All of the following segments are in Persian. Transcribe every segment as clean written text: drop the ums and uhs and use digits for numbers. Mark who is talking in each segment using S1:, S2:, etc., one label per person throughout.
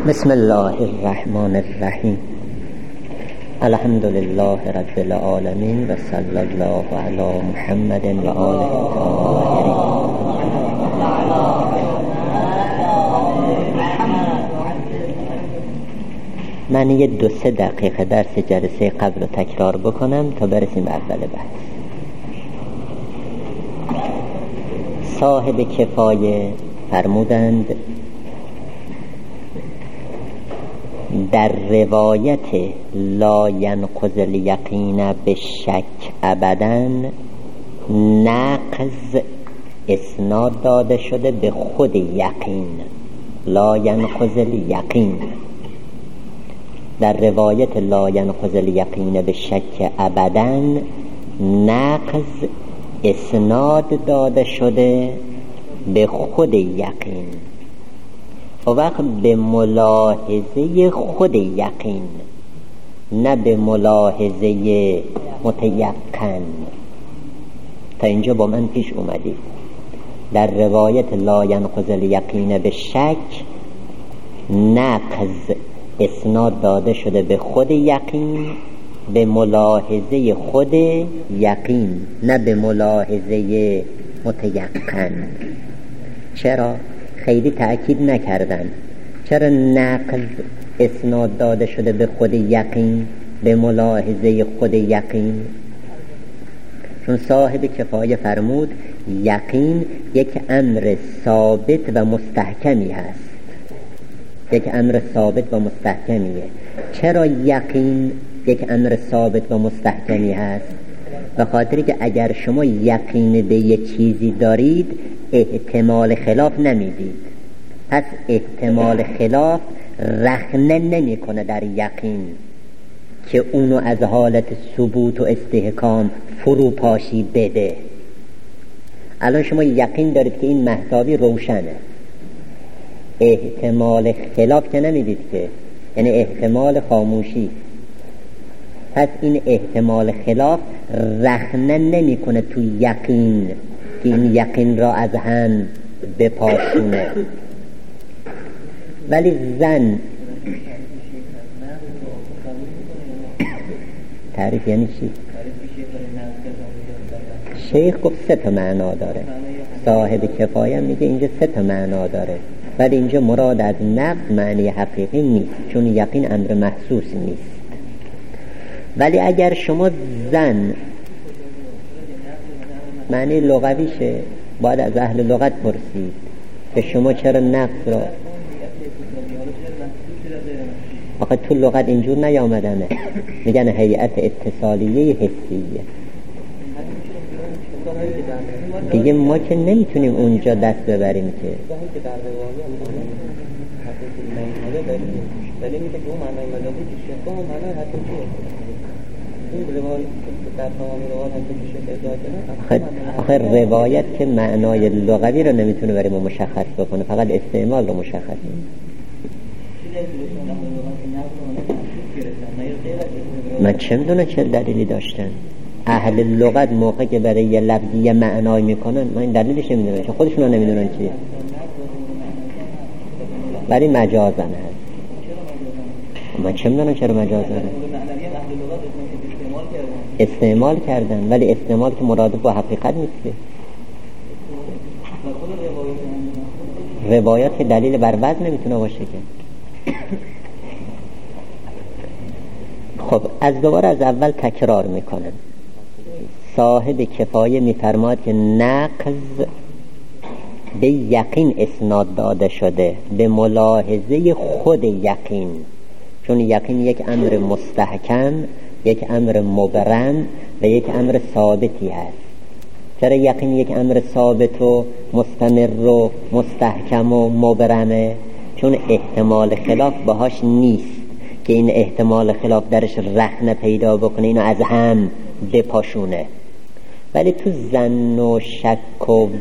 S1: بسم الله الرحمن الرحیم. الحمد لله رب العالمین و صلی الله علی محمد و آله الطاهرین. من یه 2-3 دقیقه درس جلسه قبل رو تکرار بکنم تا برسیم به اول بحث. صاحب کفایه فرمودند در روایت لا ینقض الیقین بالشک ابدا نقض اسناد داده شده به خود یقین. لا ینقض الیقین، در روایت لا ینقض الیقین بالشک ابدا نقض اسناد داده شده به خود یقین، و وقت به ملاحظه خود یقین، نه به ملاحظه متیقن. تا اینجا با من پیش اومدید. در روایت لا ینقض الیقین بالشک نقض اسناد داده شده به خود یقین، به ملاحظه خود یقین، نه به ملاحظه متیقن. چرا؟ خیلی تأکید نکردن. چرا نقض اسناد داده شده به خود یقین، به ملاحظه خود یقین؟ چون صاحب کفایه فرمود یقین یک امر ثابت و مستحکمی هست. یک امر ثابت و مستحکمیه. چرا یقین یک امر ثابت و مستحکمی هست؟ به خاطری که اگر شما یقین به یک چیزی دارید احتمال خلاف نمیدید. پس احتمال خلاف رخنه نمی کنه در یقین که اونو از حالت ثبوت و استحکام فروپاشی بده. الان شما یقین دارید که این مهتابی روشنه، احتمال خلاف که نمیدید که، یعنی احتمال خاموشی. پس این احتمال خلاف رخنه نمی کنه تو یقین که این یقین را از هم بپاشونه. ولی زن تعریف یعنی چی؟ شیخ گفت 3 معنا داره. صاحب کفایه میگه اینجا 3 معنا داره، ولی اینجا مراد از نقض معنی حقیقی نیست، چون یقین امر محسوس نیست. ولی اگر شما زن معنی لغویشه، باید از اهل لغت پرسید که شما چرا نقض را. آخه تو لغت اینجور نیامدنه، میگن هیئت اتصالیه حسیه. دیگه ما که نمیتونیم اونجا دست ببریم که آخه روایت که معنای لغوی رو نمیتونه برای ما مشخص بکنه، فقط استعمال رو مشخص. من چه میدونم چه دلیلی داشتن اهل لغت موقع که برای یه لفظی یه معنای میکنن. من این دلیلش نمیدونم، چون خودشون رو نمیدونن چیه. برای مجازن هست. من چه میدونم چرا مجازن استعمال کردن، ولی استعمال که مرادف با حقیقت نیست. روایات که دلیل بر وضع نمیتونه باشه که. خب از دوباره از اول تکرار میکنم. صاحب کفایه میفرماد که نقض به یقین اسناد داده شده، به ملاحظه خود یقین. چون یقین یک امر مستحکم، یک امر مبرم و یک امر ثابتی هست. چرا یقین یک امر ثابت و مستمر و مستحکم و مبرمه؟ چون احتمال خلاف باهاش نیست که این احتمال خلاف درش رخنه پیدا بکنه، اینو از هم بپاشونه. ولی تو زن و شک و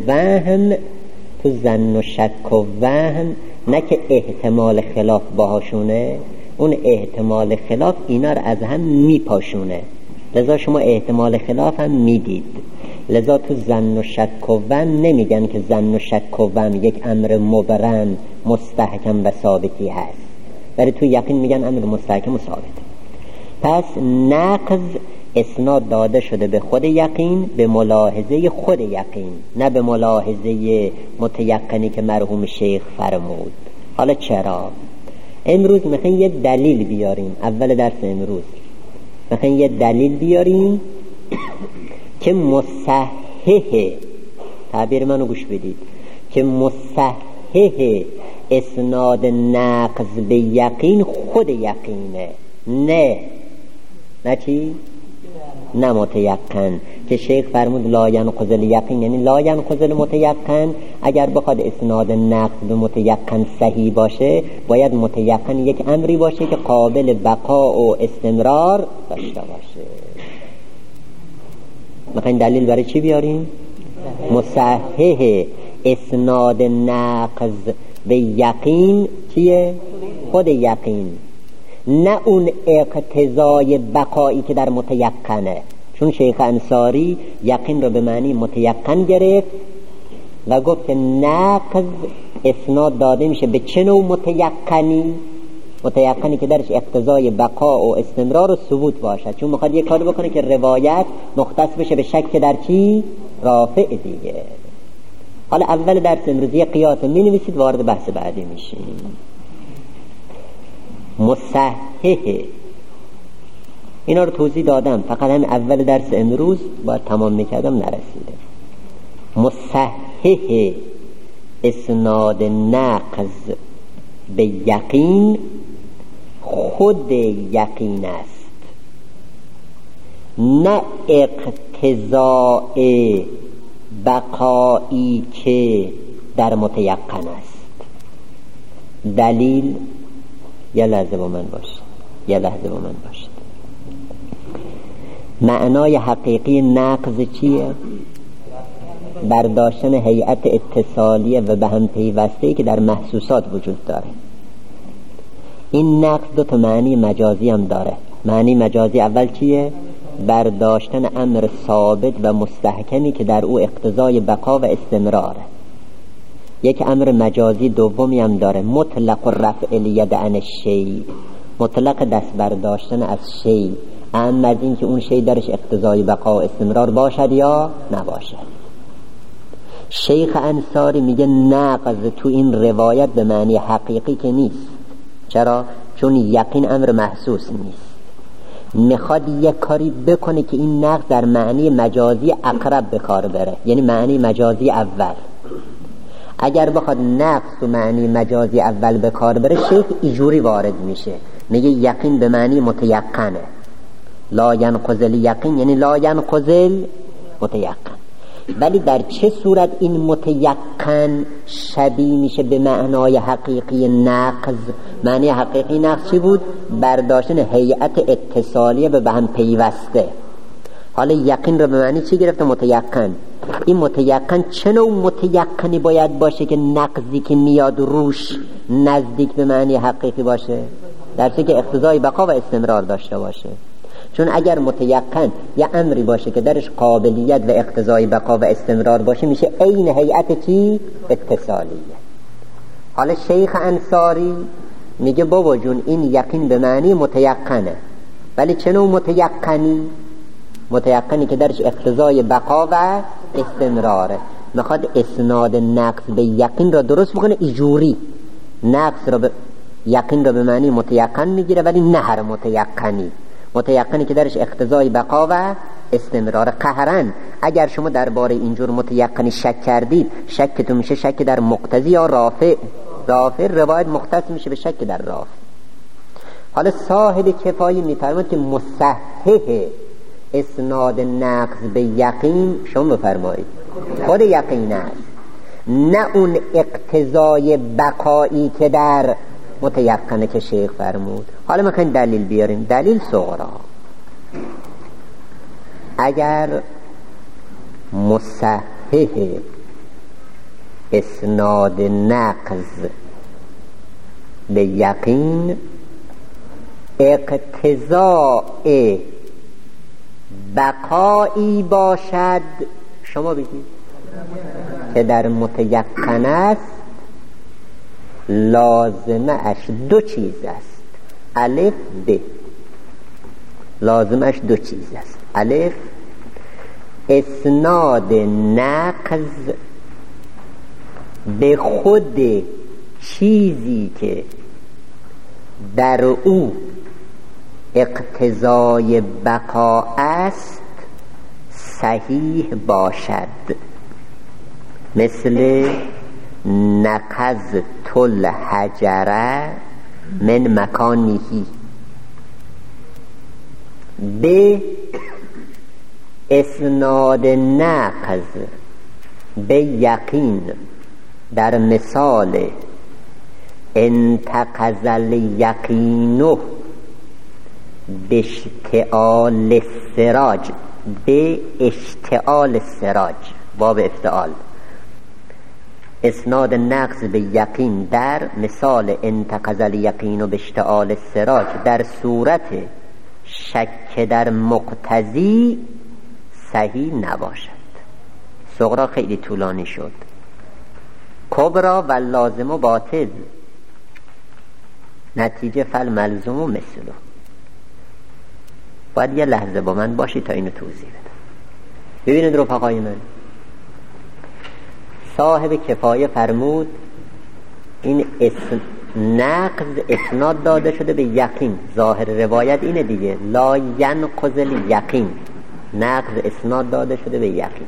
S1: وهم نه که احتمال خلاف باهاشونه، اون احتمال خلاف اینا رو از هم میپاشونه. لذا شما احتمال خلاف هم میدید. لذا تو ظن و شک و وهم نمیگن که ظن و شک و وهم یک امر مبرم مستحکم و ثابتی هست. ولی تو یقین میگن امر مستحکم و ثابته. پس نقض اسناد داده شده به خود یقین، به ملاحظه خود یقین، نه به ملاحظه متیقنی که مرحوم شیخ فرمود. حالا چرا؟ امروز میخوایم یه دلیل بیاریم، اول درس امروز میخوایم یه دلیل بیاریم که مصحح، تعبیر منو گوش بدید، که مصحح اسناد نقض به یقین خود یقینه، نه چی؟ نه متیقن، که شیخ فرمود لا ینقض الیقین، یعنی لا ینقض المتیقن. اگر بخواد اسناد نقض به متیقن صحیح باشه باید متیقن یک امری باشه که قابل بقا و استمرار داشته باشه. میخواین دلیل برای چی بیاریم؟ مصحح اسناد نقض به یقین چیه؟ خود یقین، نه اون اقتضای بقایی که در متیقنه. چون شیخ انصاری یقین رو به معنی متیقن گرفت و گفت که نقض اسناد داده میشه به چه نوع متیقنی؟ متیقنی که درش اقتضای بقا و استمرار و ثبوت باشد. چون میخواد یک کار بکنه که روایت مختص بشه به شک در چی؟ رافع دیگه. حالا اول درس امروزی قیاس می نویسید، وارد بحث بعدی میشیم. مصحح اینا رو توضیح دادم، فقط همین اول درس امروز باید تمام میکردم نرسیده. مصحح اسناد نقض به یقین خود یقین است، نه اقتضاء بقایی که در متیقن است. دلیل، یه لحظه با من باشید. معنای حقیقی نقض چیه؟ برداشتن هیئت اتصالیه و به هم پیوسته‌ای که در محسوسات وجود داره. این نقض دو تا معنی مجازی هم داره. معنی مجازی اول چیه؟ برداشتن امر ثابت و مستحکمی که در او اقتضای بقا و استمراره. یک امر مجازی دومی هم داره، مطلق رفع الید عن الشیء، مطلق دست برداشتن از شیء، اما از این که اون شیء درش اقتضای بقا و استمرار باشد یا نباشد. شیخ انصاری میگه نقض تو این روایت به معنی حقیقی که نیست. چرا؟ چون یقین امر محسوس نیست. میخواد یک کاری بکنه که این نقض در معنی مجازی اقرب به کار بره، یعنی معنی مجازی اول. اگر بخواد نقض تو معنی مجازی اول به کار بره، شیخ اینجوری وارد میشه، میگه یقین به معنی متیقنه، لا ینقض الیقین یعنی لا ینقض المتیقن. ولی در چه صورت این متیقن شبیه میشه به معنای حقیقی نقض؟ معنی حقیقی نقض چی بود؟ برداشتن هیئت اتصالیه به هم پیوسته. حالا یقین رو به معنی چی گرفته؟ متیقن. این متیقن چه نوع متیقنی باید باشه که نقضی که میاد روش نزدیک به معنی حقیقی باشه؟ در چه که اقتضای بقا و استمرار داشته باشه. چون اگر متیقن یا امری باشه که درش قابلیت و اقتضای بقا و استمرار باشه، میشه عین هیئت چی؟ اتصالیه. حالا شیخ انصاری میگه بابا جون این یقین به معنی متیقنه، ولی چه نوع متیقنی؟ متیقنی که درش اقتضای بقا و استمراره. میخواد اسناد نقض به یقین را درست بکنه، ایجوری نقض را به یقین را به معنی متیقن میگیره، ولی نه هر متیقنی که درش اقتضای بقا و استمرار. قهرن اگر شما درباره اینجور متیقنی شک کردید، شکتون میشه شک در مقتضی یا رافع. روایت مختص میشه به شک در رافع. حالا صاحب کفایی میفرماد که مصحح اسناد نقض به یقین، شما بفرمایید خود یقین است، نه اون اقتضای بقایی که در متیقنه که شیخ فرمود. حالا میخواین دلیل بیاریم. دلیل صغرا، اگر مصحح اسناد نقض به یقین اقتضاء بقایی باشد، شما بگید که در متیقن است، لازمه اش دو چیز است. الف ب، لازمه اش دو چیز است. الف اسناد نقض به خود چیزی که در او اقتضای بقا است صحیح باشد. مثل نقضت الحجر من مکانه. به اسناد نقض به یقین در مثال انتقض الیقین به اشتعال السراج، به اشتعال السراج، باب افتعال. اسناد نقض به یقین در مثال انتقض الیقین به اشتعال السراج در صورت شک در مقتضی صحیح نباشد. صغرا خیلی طولانی شد. کبرا و لازم و باطل، نتیجه فل ملزوم و مثلو. باید یه لحظه با من باشی تا اینو توضیح بدم. ببینید رفقای من، صاحب کفایه فرمود این نقض اسناد داده شده به یقین. ظاهر روایت اینه دیگه، لا ینقض الیقین، نقض اسناد داده شده به یقین.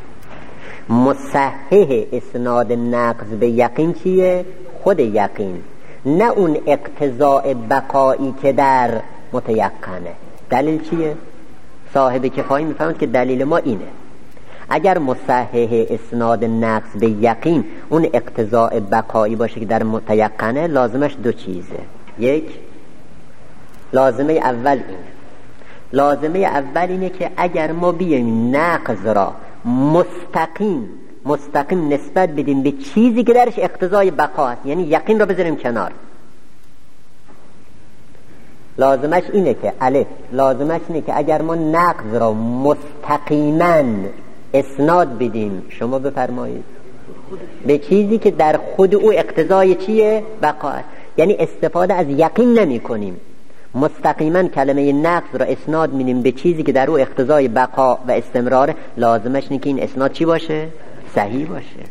S1: مصحح اسناد نقض به یقین چیه؟ خود یقین، نه اون اقتضاء بقایی که در متیقنه. دلیل چیه؟ صاحب کفایه میفهمد که دلیل ما اینه، اگر مصحح اسناد نقض به یقین اون اقتضاء بقایی باشه که در متیقنه، لازمش دو چیزه. یک، لازمه اول اینه، لازمه اول اینه که اگر ما بیایم نقض را مستقیم نسبت بدیم به چیزی که درش اقتضای بقا است، یعنی یقین را بذاریم کنار، لازمش اینه که الف، لازمش اینه که اگر ما نقض را مستقیما اسناد بدیم، شما بفرمایید، به چیزی که در خود او اقتضای چیه؟ بقا است، یعنی استفاده از یقین نمی کنیم، مستقیما کلمه نقض را اسناد میدیم به چیزی که در او اقتضای بقا و استمرار، لازمش اینه که این اسناد چی باشه؟ صحیح باشه.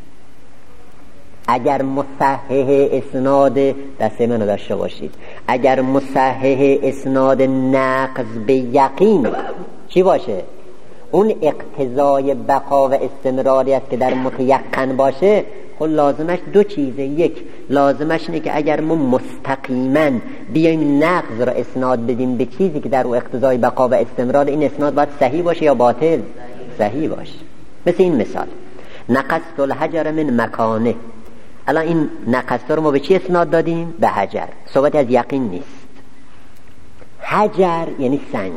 S1: اگر مصحح اسناد، دسته منو داشته باشید، اگر مصحح اسناد نقض به یقین چی باشه؟ اون اقتضای بقا و استمراری است که در متیقن باشه، خب لازمش دو چیزه. یک، لازمش اینه که اگر ما مستقیما بیایم نقض را اسناد بدیم به چیزی که در او اقتضای بقا و استمرار، این اسناد باید صحیح باشه یا باطل؟ صحیح باشه. مثل این مثال، نقضت الحجر من مکانه. الان این نقضت رو ما به چی اسناد دادیم؟ به حجر. صحبت از یقین نیست. حجر یعنی سنگ.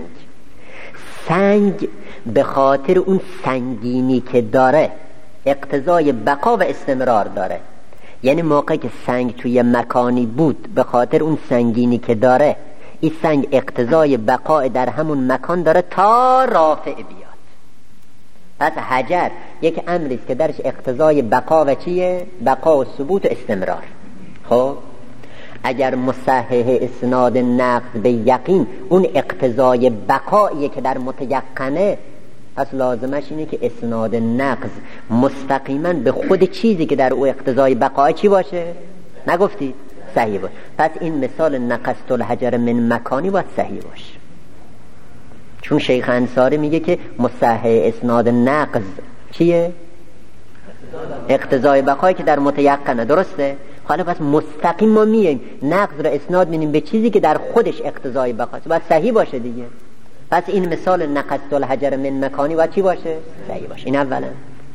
S1: سنگ به خاطر اون سنگینی که داره اقتضای بقا و استمرار داره، یعنی موقعی که سنگ توی مکانی بود، به خاطر اون سنگینی که داره، این سنگ اقتضای بقا در همون مکان داره تا رافع بیاد. پس حجر یک امریست که درش اقتضای بقا و چیه؟ بقا و ثبوت و استمرار. خب اگر مصحح اسناد نقض به یقین اون اقتضای بقاییه که در متیقنه، پس لازمش اینه که اسناد نقض مستقیما به خود چیزی که در او اقتضای بقای چی باشه؟ نگفتی؟ صحیح باشه. پس این مثال نقضت الحجر من مکانی باید صحیح باشه، چون شیخ انصاری میگه که مصحح اسناد نقض چیه؟ اقتضای بقایی که در متیقنه. درسته؟ حالا پس مستقیم ما میایم نقض را اسناد میدیم به چیزی که در خودش اقتضای بقاست، باید صحیح باشه دیگه. پس این مثال نقضت الحجر من مکانی باید چی باشه؟ صحیح باشه. این اولا.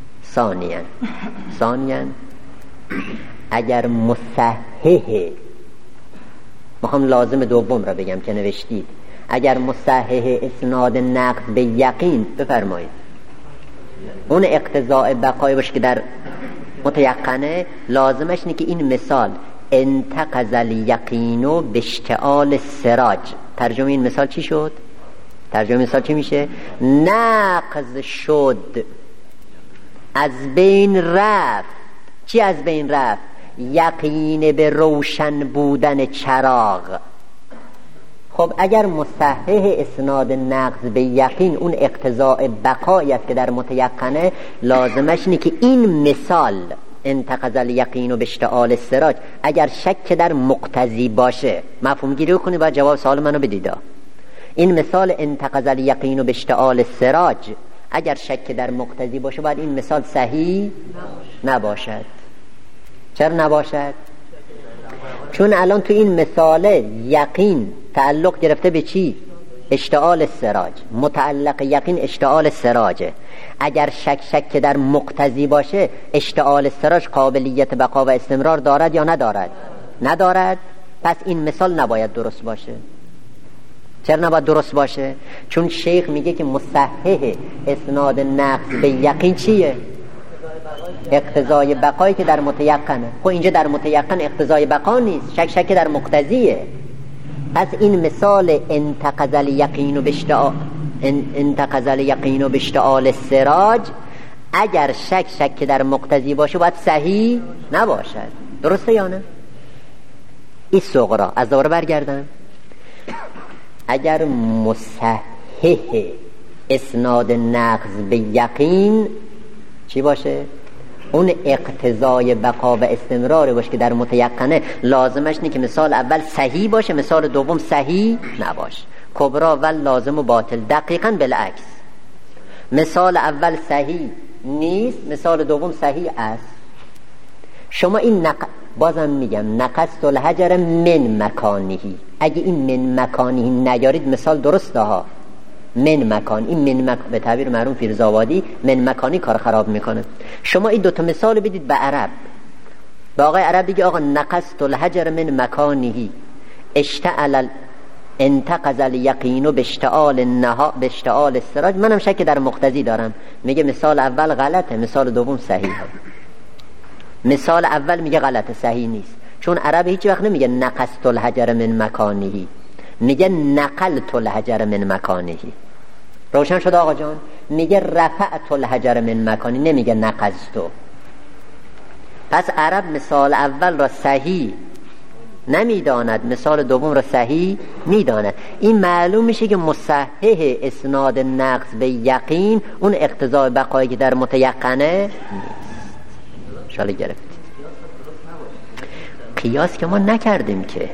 S1: ثانیاً اگر مصحح، میخوام لازم دوم را بگم که نوشتید، اگر مصحح اسناد نقض به یقین، بفرمایید، اون اقتضاء بقای باشه که در متیقنه، لازمش اینه که این مثال انتقض الیقین باشتعال السراج، ترجمه این مثال چی شد؟ ترجمه مثال چی میشه؟ نقض شد، از بین رفت. چی از بین رفت؟ یقین به روشن بودن چراغ. خب اگر مصحح اسناد نقض به یقین اون اقتضاء بقایی است که در متیقنه، لازمش اینه که این مثال انتقض الیقین به اشتعال السراج اگر شک در مقتضی باشه، مفهوم گیری کنی باید جواب سوال منو بدید. این مثال انتقض الیقین به اشتعال السراج اگر شک در مقتضی باشه باید این مثال صحیح نباشد. چرا نباشد؟ چون الان تو این مثال یقین تعلق گرفته به چی؟ اشتعال السراج. متعلق یقین اشتعال السراجه. اگر شک در مقتضی باشه، اشتعال السراج قابلیت بقا و استمرار دارد یا ندارد؟ ندارد. پس این مثال نباید درست باشه. چرا نباید درست باشه؟ چون شیخ میگه که مصحح اسناد نقض به یقین چیه؟ اقتضای بقایی که در متیقنه. خب اینجا در متیقن اقتضای بقا نیست، شک در مقتضیه. پس این مثال انتقض الیقین به اشتعال السراج اگر شک در مقتضی باشه باید صحیح نباشد. درسته یا نه؟ این صغرا. از دوباره برگردم. اگر مصحح اسناد نقض به یقین چی باشه؟ اون اقتضای بقا و استمرار باشه که در متیقنه، لازمش اینه که مثال اول صحیح باشه، مثال دوم صحیح نباشه. کبرا و لازم و باطل. دقیقاً بالعکس، مثال اول صحیح نیست، مثال دوم صحیح است. شما این بازم میگم نقصت الحجر من مکانهی، اگه این من مکانهی نیارید مثال درسته ها. من مکان، این من به تعبیر مرحوم فیروزآبادی من مکانی کار خراب میکنه. شما این دوتا مثال بدید به عرب، به آقای عرب بگی آقا نقصت الحجر من مکانهی اشتعل انتقض الیقین به اشتعال السراج، منم شک در مقتضی دارم. میگه مثال اول غلطه، مثال دوم صحیحه. مثال اول میگه غلطه، صحیح نیست. چون عرب هیچ وقت نمیگه نقصت الحجر من مکانهی، میگه نقلت الحجر من مکانهی. روشن شد آقا جان؟ میگه رفعت الحجر من مکانی، نمیگه نقضتو. پس عرب مثال اول را صحیح نمیداند، مثال دوم را صحیح میداند. این معلوم میشه که مصحح اسناد نقض به یقین اون اقتضای بقایی که در متیقنه نیست. شاله گرفتید. قیاس که ما نکردیم که.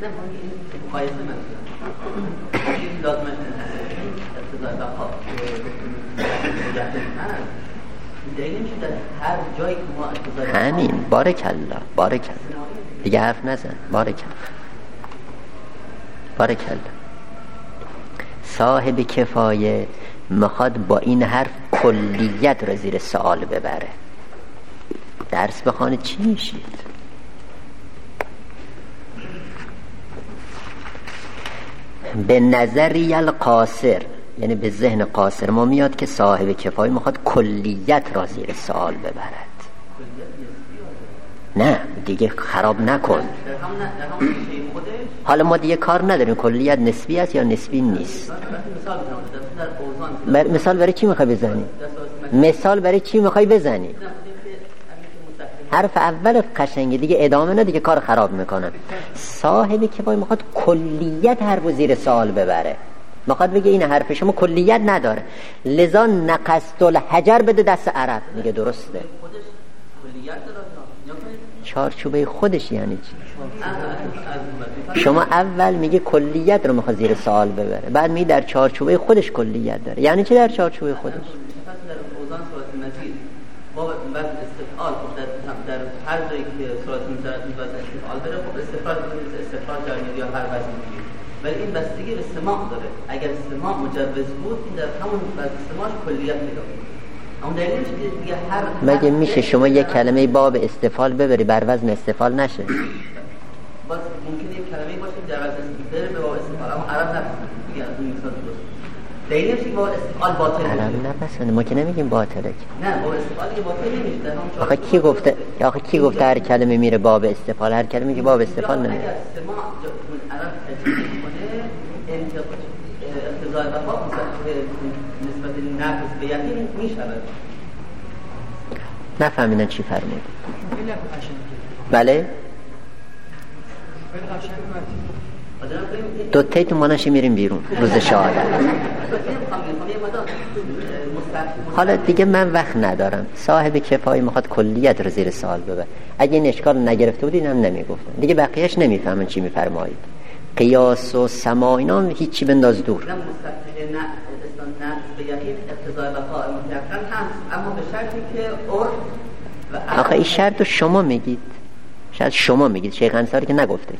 S1: همین. بارکالله دیگه حرف نزن. بارکالله. صاحب کفایه میخواد با این حرف کلیت رو زیر سوال ببره. درس بخوانید چی میشید؟ به نظری القاصر، یعنی به ذهن قاصر ما میاد که صاحب کفایه میخواد کلیت را زیر سوال ببرد. نه دیگه خراب نکن. حالا ما دیگه کار نداریم کلیت نسبی است یا نسبی نیست. مثال برای چی میخوای بزنی؟ مثال برای چی میخوای بزنی؟ حرف اول قشنگه دیگه، ادامه نه دیگه، کار خراب میکنن. صاحب کفایه میخواد کلیت حرف زیر سوال ببره، میخواد بگه این حرف شما کلیت نداره، لذا نقصت الحجر بده دست عرب. میگه درسته. چارچوبه خودش یعنی چی؟ شما اول میگه کلیت رو میخواد زیر سوال ببره، بعد میگه در چارچوبه خودش کلیت داره. یعنی چی در چارچوبه خودش؟
S2: ما بعد استفعال در هر جایی که صورت می‌ذاره استفعال داره، خب استفعال جاری یا هر وزنی میگیره، ولی این بستگی به سماع داره. اگر سماع مجوز بود این در همون وزن سماعش کلیت میداد. اون دلیل میشه دیگه هر
S1: مگه میشه شما یک کلمه باب استفعال ببری بر وزن استفعال نشه؟
S2: باز ممکنه یک کلمه باشه در وزن بره به باب استفعال، اما عرب نپسند دیگه. از این مثال درست دلیل میشه که باب استفعال باطل
S1: عرب نپسند. ما که نمیگیم باطله.
S2: نه باب استفعال دیگه باطل نمیشه.
S1: آخه کی گفته هر کلمه میره باب استفعال؟ هر کلمه که باب استفعال نمیره.
S2: اگر سماع عرب تجوید کنه انتقاض بقا نسبت نقص به یقین میشود.
S1: نفهمیدن چی فرمود؟ بله دوتایی تو مانش میریم بیرون روز شهادت. حالا دیگه من وقت ندارم، صاحب کفایه میخواد کلیت رو زیر سوال ببر. اگه این اشکال نگرفته بودین هم نمیگفتن دیگه، بقیهش نمیفهمن چی میفرمایید. قیاس و سما اینا هیچی بنداز دور. آخه این شرط رو شما میگید، شاید شما میگید، شیخ انصاری که نگفته.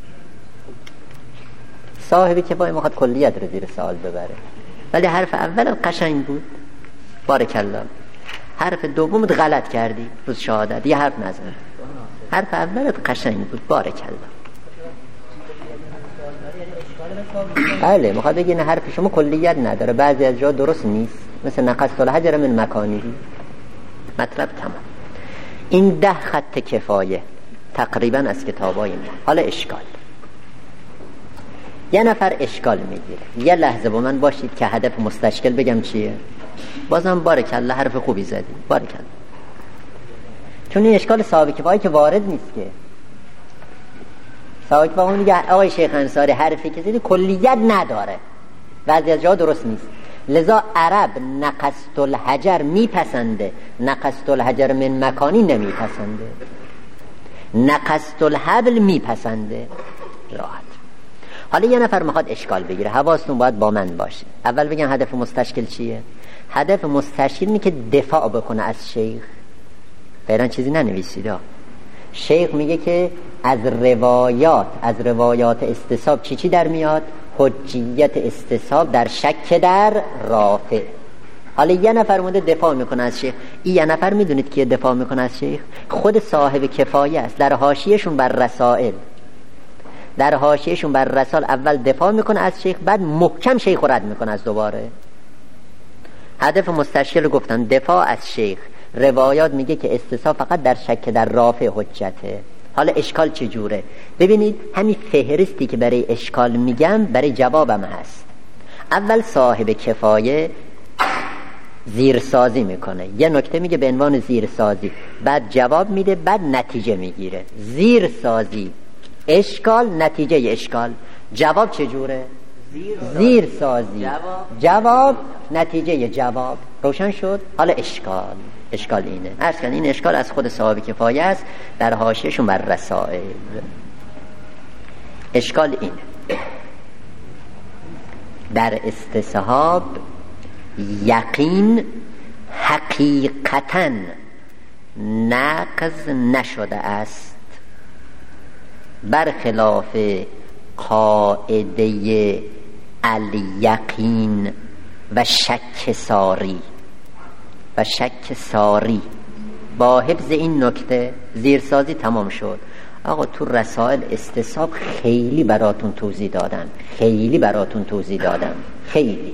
S1: صاحب کفایه میخواد کلیت رو زیر سوال ببره. ولی حرف اول قشنگ بود، بارک الله. حرف دوم غلط کردی روز شهادت، یه حرف نزن. حرف اول قشنگ بود، بارک الله. بله میخواد بگه این حرف شما کلیت نداره، بعضی از جا درست نیست، مثل نقصت الحجر من مکانی. مطلب تمام. این 10 خط کفایه تقریبا از کتابای ما. حالا اشکال، یه نفر اشکال میگیره. یه لحظه با من باشید که هدف مستشکل بگم چیه. بازم بارک الله، حرف خوبی زدی، بارک الله. چون این اشکال صاحب کفایه که وارد نیست که. صاحب کفایه میگه آقای شیخ انصاری حرفی که زدی کلیت نداره، بعضی از جا درست نیست. لذا عرب نقصت الحجر میپسنده، نقصت الحجر من مکانی نمیپسنده. نقصت الحبل میپسنده. راحت. حالا یه نفر میخواد اشکال بگیره، حواستون باید با من باشه. اول بگم هدف مستشکل چیه. هدف مستشکل اینه که دفاع بکنه از شیخ. فعلا چیزی ننویسید. شیخ میگه که از روایات استصحاب چی در میاد؟ حجیت استصحاب در شک در رافع. حالا یه نفر مونده دفاع میکنه از شیخ. این یه نفر میدونید که دفاع میکنه از شیخ؟ خود صاحب کفایه است. در حاشیهشون بر رسائل، در حاشیهشون بر رسائل اول دفاع میکنه از شیخ، بعد محکم شیخ رد میکنه از دوباره. هدف مستشکل رو گفتن دفاع از شیخ. روایات میگه که استصحاب فقط در شک در رافع حجته. حالا اشکال چجوره؟ ببینید همین فهرستی که برای اشکال میگم برای جوابم هست. اول صاحب کفایه زیرسازی میکنه، یه نکته میگه به عنوان زیرسازی، بعد جواب میده، بعد نتیجه میگیره. زیرسازی اشکال، نتیجه اشکال. جواب چجوره؟ زیرسازی جواب، نتیجه جواب. روشن شد؟ حالا اشکال اینه. عرض کردم این اشکال از خود صاحب کفایه است، در حاشیه‌شون بر رسائل. اشکال اینه در استصحاب یقین حقیقتاً نقض نشده است، برخلاف قاعده الیقین و شک ساری. با حفظ این نکته زیرسازی تمام شد. آقا تو رسائل استصحاب خیلی براتون توضیح دادم. خیلی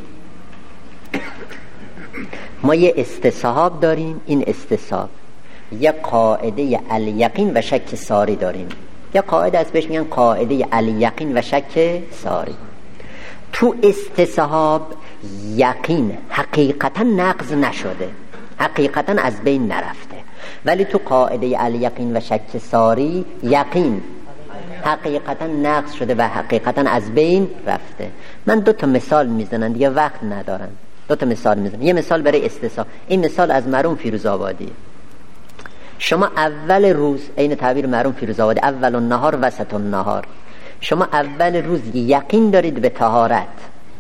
S1: ما یه استصحاب داریم، این استصحاب یه قاعده الیقین و شک ساری داریم. یه قاعده از بهش میگن قاعده الیقین و شک ساری. تو استصحاب یقین حقیقتا نقض نشده، حقیقتا از بین نرفته، ولی تو قاعده الیقین و شک ساری یقین حقیقتا نقض شده و حقیقتا از بین رفته. من 2 مثال میزنم دیگه وقت ندارم. 2 مثال میزنم. یه مثال برای استصحاب. این مثال از مرحوم فیروزآبادی. شما اول روز، این تعبیر مرحوم فیروزآبادی، اول النهار وسط النهار، شما اول روز یقین دارید به طهارت،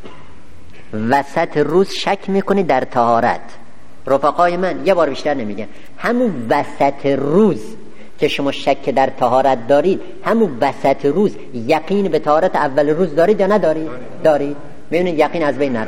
S1: وسط روز شک میکنید در طهارت. رفقای من یه بار بیشتر نمیگن، همون وسط روز که شما شک در طهارت دارید، همون وسط روز یقین به طهارت اول روز دارید یا ندارید؟ دارید. ببینید یقین از بین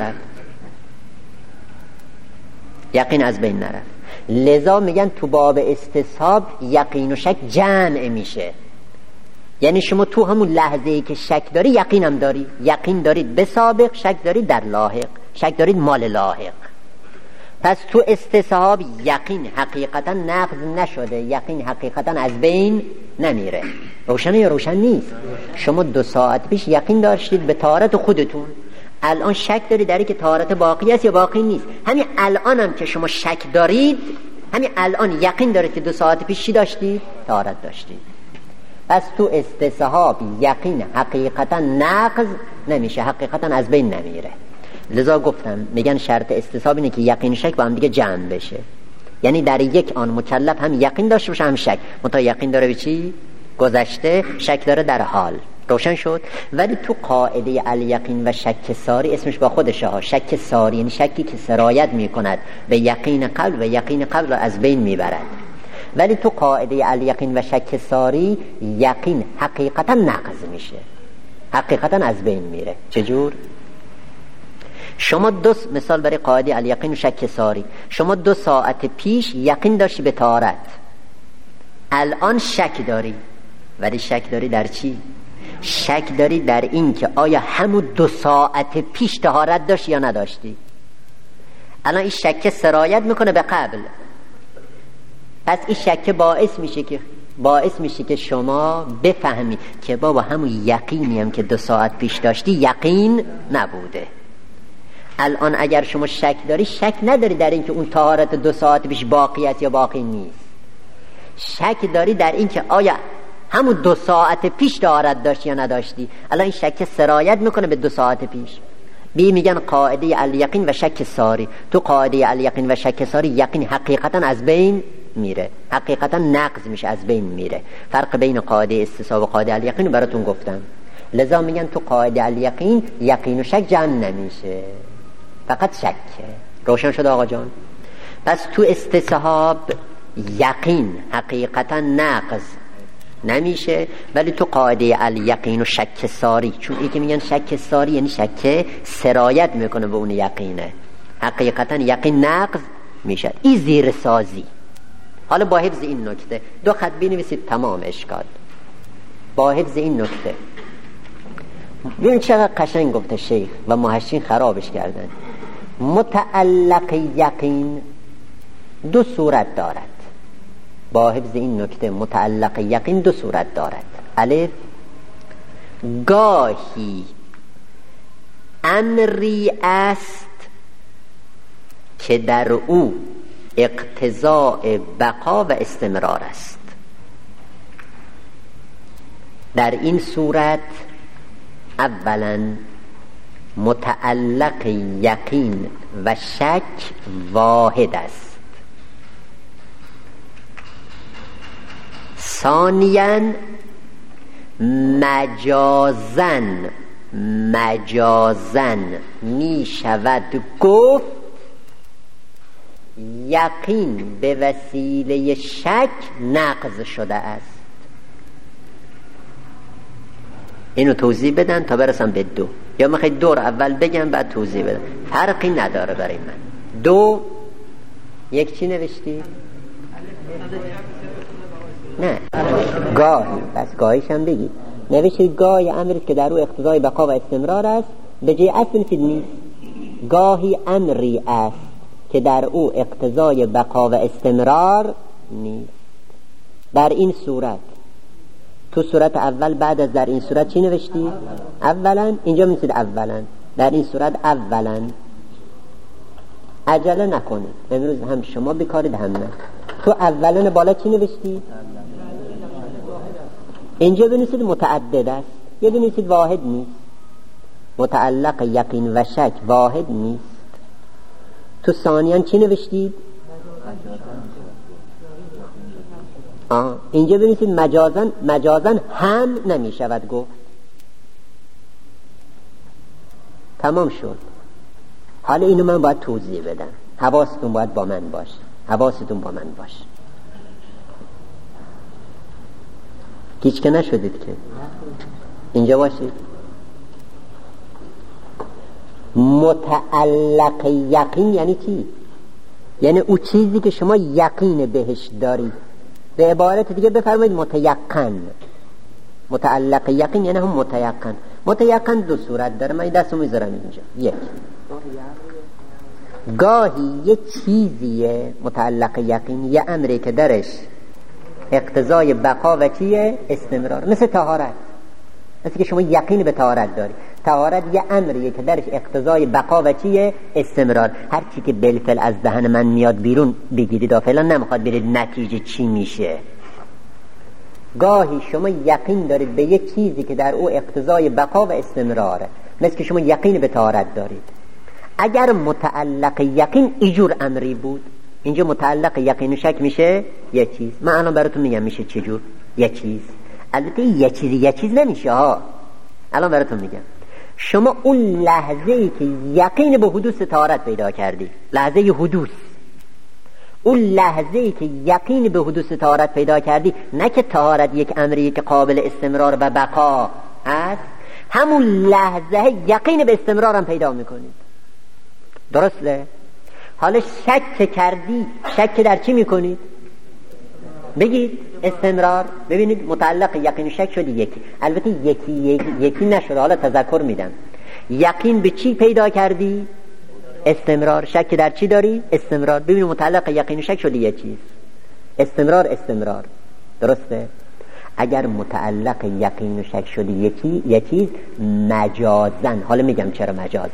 S1: نرفت. لذا میگن تو باب استصحاب یقین و شک جمع میشه. یعنی شما تو همون لحظه‌ای که شک داری یقین هم داری، یقین دارید به سابق، شک دارید در لاحق، شک دارید مال لاحق. پس تو استصحاب یقین حقیقتا نقض نشده، یقین حقیقتا از بین نمیره. روشنه یا روشن نیست؟ شما 2 ساعت پیش یقین داشتید به طهارت خودتون، الان شک دارید در اینکه طهارت باقی است یا باقی نیست. همین الان هم که شما شک دارید، همین الان یقین دارید که 2 ساعت پیش چی داشتید؟ طهارت داشتید. پس تو استصحاب یقین حقیقتا نقض نمیشه، حقیقتا از بین نمیره. لذا گفتم میگن شرط استصحاب اینه که یقین شک با هم دیگه جمع بشه، یعنی در یک آن مکلف هم یقین داشته باشه هم شک. منتها یقین داره به چی؟ گذشته، شک داره در حال. روشن شد؟ ولی تو قاعده الیقین و شک ساری اسمش با خودشه ها، شک ساری یعنی شکی که سرایت میکند به یقین قبل و یقین قبل از بین میبرد. ولی تو قاعده الیقین و شک ساری یقین حقیقتا نقض میشه، حقیقتا از بین میره. چجور؟ شما مثال برای قاعده الیقین و شک ساری، شما 2 ساعت پیش یقین داشتی به طهارت، الان شک داری. ولی شک داری در چی؟ شک داری در این که آیا همون 2 ساعت پیش طهارت داشتی یا نداشتی. الان این شک سرایت میکنه به قبل، پس این شک باعث میشه که شما بفهمی که بابا همون یقینی هم که 2 ساعت پیش داشتی یقین نبوده. الان اگر شما شک داری، شک نداری در این که اون طهارت 2 ساعت پیش باقی است یا باقی نیست، شک داری در این که آیا همون 2 ساعت پیش طهارت داشتی یا نداشتی. الان این شک سرایت میکنه به 2 ساعت پیش. میگن قاعده الیقین و شک ساری. تو قاعده الیقین و شک ساری یقین حقیقتا از بین میره، حقیقتا نقض میشه، از بین میره. فرق بین قاعده استصحاب و قاعده الیقین رو براتون گفتم. لذا میگن تو قاعده الیقین یقین و شک جمع نمیشه، فقط شکه. روشن شد آقا جان؟ پس تو استصحاب یقین حقیقتا نقض نمیشه، ولی تو قاعده الیقین و شک ساری، چون ای که میگن شک ساری یعنی شک سرایت میکنه به اون یقینه، حقیقتا یقین نقض میشه. این زیر سازی. حالا با حفظ این نکته 2 خط بنویسید تمام اشکال. با حفظ این نکته ببین چقدر قشنگ گفته شیخ و محشین خرابش کردن. متعلق یقین 2 صورت دارد. با حفظ این نکته متعلق یقین 2 صورت دارد. الف، گاهی امری است که در او اقتضاء بقا و استمرار است. در این صورت اولا متعلق یقین و شک واحد است. ثانیاً مجازن می شود گفت یقین به وسیله شک نقض شده است. اینو توضیح بدن تا برسم به 2، یا میخواید 2 رو اول بگم بعد توضیح بدم؟ فرقی نداره برای من. 2 یک چی نوشتی؟ نه گاهی، بس گاهیش هم بگید. نوشتید گاهی امری که در او اقتضای بقا و استمرار است، به جای اصل نوشتید نیست. گاهی امری است که در او اقتضای بقا و استمرار نیست. در این صورت، تو صورت اول بعد از در این صورت چی نوشتی؟ اولا. اینجا می‌نویسید اولا. در این صورت اولا. عجله نکنید، امروز هم شما بکارید هم نه. تو اولا بالا چی نوشتی؟ اینجا بنویسید متعدد است، یا بنویسید واحد نیست. متعلق یقین و شک واحد نیست. تو ثانیان چی نوشتید؟ اینجا بنویسید مجازن هم نمی شود گفت. تمام شد. حالا اینو من باید توضیح بدم. حواستون باید با من باشه. حواستون با من باشه. هیچ که نشدید که اینجا باشید. متعلق یقین یعنی چی؟ یعنی او چیزی که شما یقین بهش دارید. به عبارت دیگه بفرمایید متیقن. متعلق یقین یعنی هم متیقن. متیقن 2 صورت داره، من دستو میذارم اینجا. 1 گاهی یه چیزیه متعلق یقین، یه امری که درش اقتضای بقا و چیه؟ استمرار. مثل طهارت، مثل که شما یقین به طهارت داری. طهارت یه امریه که درش اقتضای بقا و چیه؟ استمرار. هر چی که بالفعل از دهن من میاد بیرون بگیرید، فعلا نمیخواد برید نتیجه چی میشه. گاهی شما یقین دارید به یک چیزی که در او اقتضای بقا و استمراره، مثل که شما یقین به طهارت دارید. اگر متعلق یقین ایجور امری بود، اینجا متعلق یقین و شک میشه یه چیز. من الان براتون میگم میشه چجور یه چیز. البته یه چیز نمیشه ها. الان براتون میگم شما اون لحظه ای که یقین به حدوث طهارت پیدا کردی، لحظه حدوث، اون لحظه ای که یقین به حدوث طهارت پیدا کردی، نه که طهارت یک امری که قابل استمرار و بقا است، همون لحظه یقین به استمرار هم پیدا میکنید. درسته؟ حالا شک کردی، شک در چی میکنید؟ بگید استمرار. ببینید متعلق یقین و شک شدی یکی. البته یکی نشده، حالا تذکر میدم. یقین به چی پیدا کردی؟ استمرار. شک در چی داری؟ استمرار. ببینید متعلق یقین و شک شدی یه چیز. استمرار. درسته؟ اگر متعلق یقین و شک شدی یه چیز، مجازن، حالا میگم چرا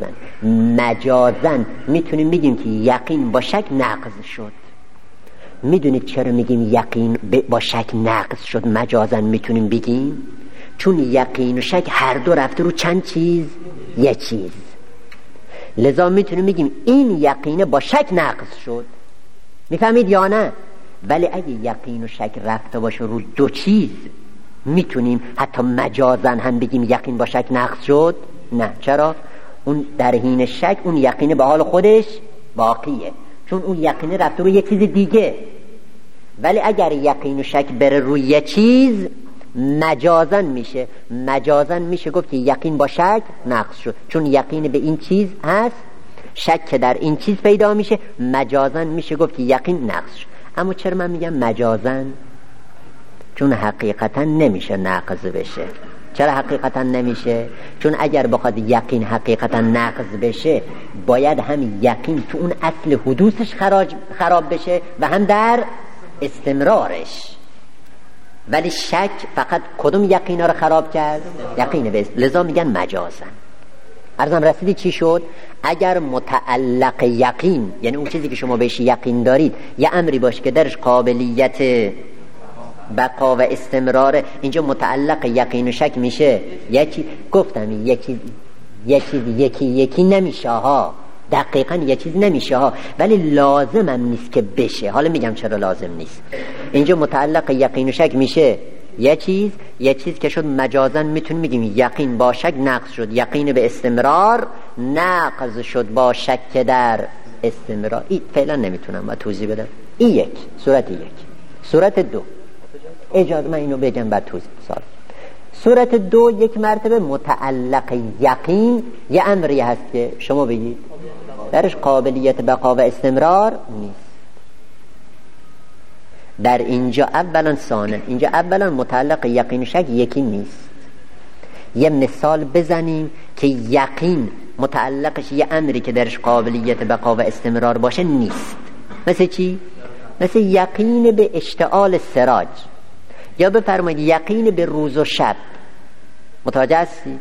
S1: مجازن میتونیم بگیم که یقین با شک نقض شد. میدونید چرا میگیم یقین با شک نقض شد؟ مجازن میتونیم بگیم چون یقین و شک هر دو رفته رو چند چیز؟ یه چیز. لذا میتونیم بگیم این یقین با شک نقض شد. میفهمید یا نه؟ ولی اگه یقین و شک رفته باشه رو دو چیز، میتونیم حتی مجازن هم بگیم یقین با شک نقض شد؟ نه. چرا؟ اون در حین شک اون یقین به حال خودش باقیه، چون اون یقین رفته رو یه چیز دیگه. ولی اگر یقین و شک بره روی یه چیز، مجازن میشه گفت که یقین با شک نقض شد، چون یقین به این چیز هست، شک در این چیز پیدا میشه، مجازن میشه گفت که یقین نقض شد. اما چرا من میگم مجازن؟ چون حقیقتا نمیشه نقض بشه. چرا حقیقتا نمیشه؟ چون اگر بخواد یقین حقیقتا نقض بشه، باید هم یقین تو اون اصل حدوثش خراب بشه و هم در استمرارش. ولی شک فقط کدوم یقینا رو خراب کرد؟ یقین به. لذا میگن مجازن. عرضم رسیدی چی شد؟ اگر متعلق یقین، یعنی اون چیزی که شما بهش یقین دارید، یه امری باشه که درش قابلیت بقا و استمرار، اینجا متعلق یقین و شک میشه گفتم یکی نمیشه ها، دقیقاً یه چیز نمیشه ها، ولی لازم هم نیست که بشه. حالا میگم چرا لازم نیست. اینجا متعلق یقین و شک میشه یه چیز که شد مجازن میتونیم بگیم یقین با شک نقض شد، یقین به استمرار نقض شد با شک در استمرار. این فعلا نمیتونم با توضیح بدم. این یک صورت دو، اجازه من اینو بگم بعد توضیح سال. صورت دو، یک مرتبه متعلق یقین یه امری هست که شما بگید درش قابلیت بقا و استمرار نیست. در اینجا اولا متعلق یقین و شک یکی نیست. یه مثال بزنیم که یقین متعلقش یه امری که درش قابلیت بقا و استمرار باشه نیست. مثل چی؟ مثل یقین به اشتعال سراج، یا بفرمایید یقین به روز و شب. متوجه هستید؟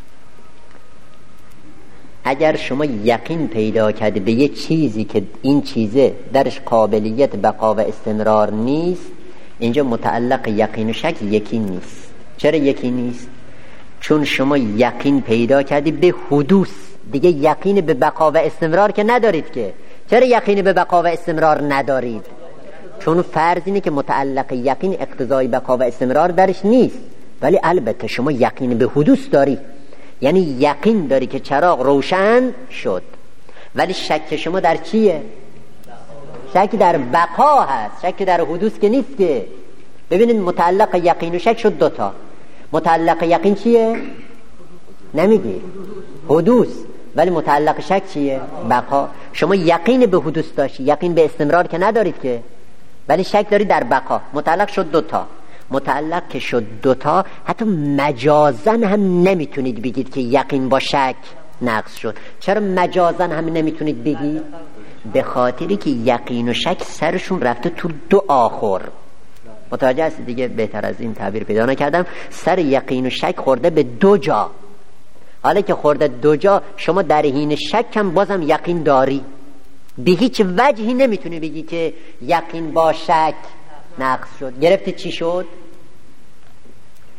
S1: اگر شما یقین پیدا کرده به یه چیزی که این چیزه درش قابلیت بقا و استمرار نیست، اینجا متعلق یقین و شک یکی نیست. چرا یکی نیست؟ چون شما یقین پیدا کردی به حدوث، دیگه یقین به بقا و استمرار که ندارید که. چرا یقین به بقا و استمرار ندارید؟ چون فرض اینه که متعلق یقین اقتضای بقا و استمرار درش نیست. ولی البته شما یقین به حدوث داری، یعنی یقین داری که چراغ روشن شد، ولی شک شما در چیه؟ شک در بقا هست، شک در حدوث که نیست که. ببینید متعلق یقین و شک شد دوتا. متعلق یقین چیه؟ نمیگی حدوث، ولی متعلق شک چیه؟ بقا. شما یقین به حدوث داشتی، یقین به استمرار که ندارید که، ولی شک داری در بقا. متعلق شد دوتا. متعلق که شد دوتا، حتی مجازن هم نمیتونید بگید که یقین با شک نقض شد. چرا مجازن هم نمیتونید بگید؟ به خاطری که یقین و شک سرشون رفته تو دو آخر. متوجه هستید دیگه؟ بهتر از این تعبیر پیدا نکردم. سر یقین و شک خورده به دو جا. حالا که خورده دو جا، شما در حین شک هم بازم یقین داری. به هیچ وجهی نمیتونی بگی که یقین با شک نقض شد. گرفتی چی شد؟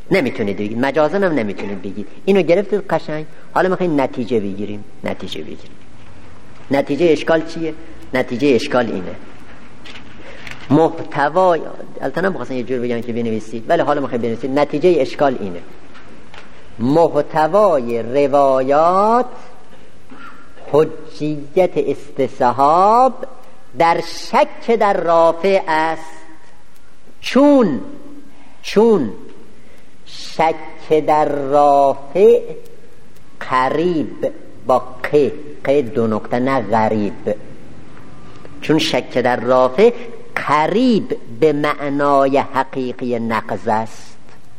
S1: نمیتونید بگید، مجازا هم نمیتونید بگید. اینو گرفتید قشنگ. حالا میخوایم نتیجه بگیریم. نتیجه اشکال چیه؟ نتیجه اشکال اینه: محتوای، البته نمیخواستم یه جور بگم که بنویسید، ولی حالا میخوایم بنویسید. نتیجه اشکال اینه: محتوای روایات حجیت استصحاب در شک در رافع است، چون شک در رافع قریب با ق دو نقطه نه غریب، چون شک در رافع قریب به معنای حقیقی نقض است.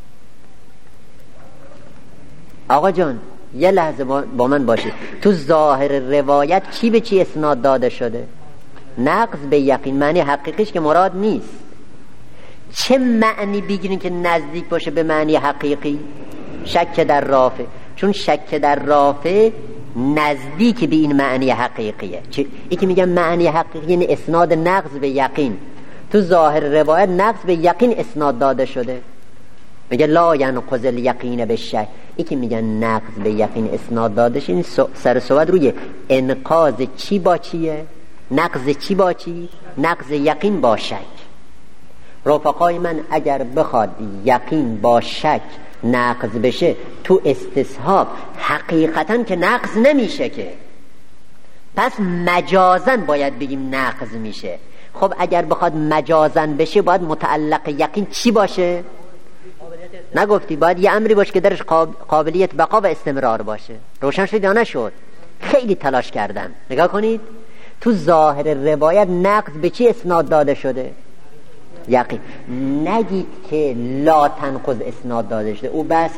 S1: آقا جان یه لحظه با من باشید. تو ظاهر روایت چی به چی اسناد داده شده؟ نقض به یقین، معنی حقیقیش که مراد نیست. چه معنی بگیرین که نزدیک باشه به معنی حقیقی؟ شک در رافع، چون شک در رافع نزدیک به این معنی حقیقیه. ای که میگم معنی حقیقی یعنی اسناد نقض به یقین. تو ظاهر روایت نقض به یقین اسناد داده شده، میگه لا ینقض الیقین بالشک. ای که میگن نقض به یقین اسناد داده شده، این سر صحبت روی انقاض چی با چیه؟ نقض چی با چی؟ نقض یقین با شک. رفقای من اگر بخواد یقین با شک نقض بشه تو استصحاب، حقیقتا که نقض نمیشه که، پس مجازن باید بگیم نقض میشه. خب اگر بخواد مجازن بشه باید متعلق یقین چی باشه؟ نگفتی باید یه امری باشه که درش قابلیت بقا و استمرار باشه. روشن شد یا نشد؟ خیلی تلاش کردم. نگاه کنید تو ظاهر روایت نقض به چی اسناد داده شده؟ یقین. نگید که لا تنقض اسناد داده شده، او بحث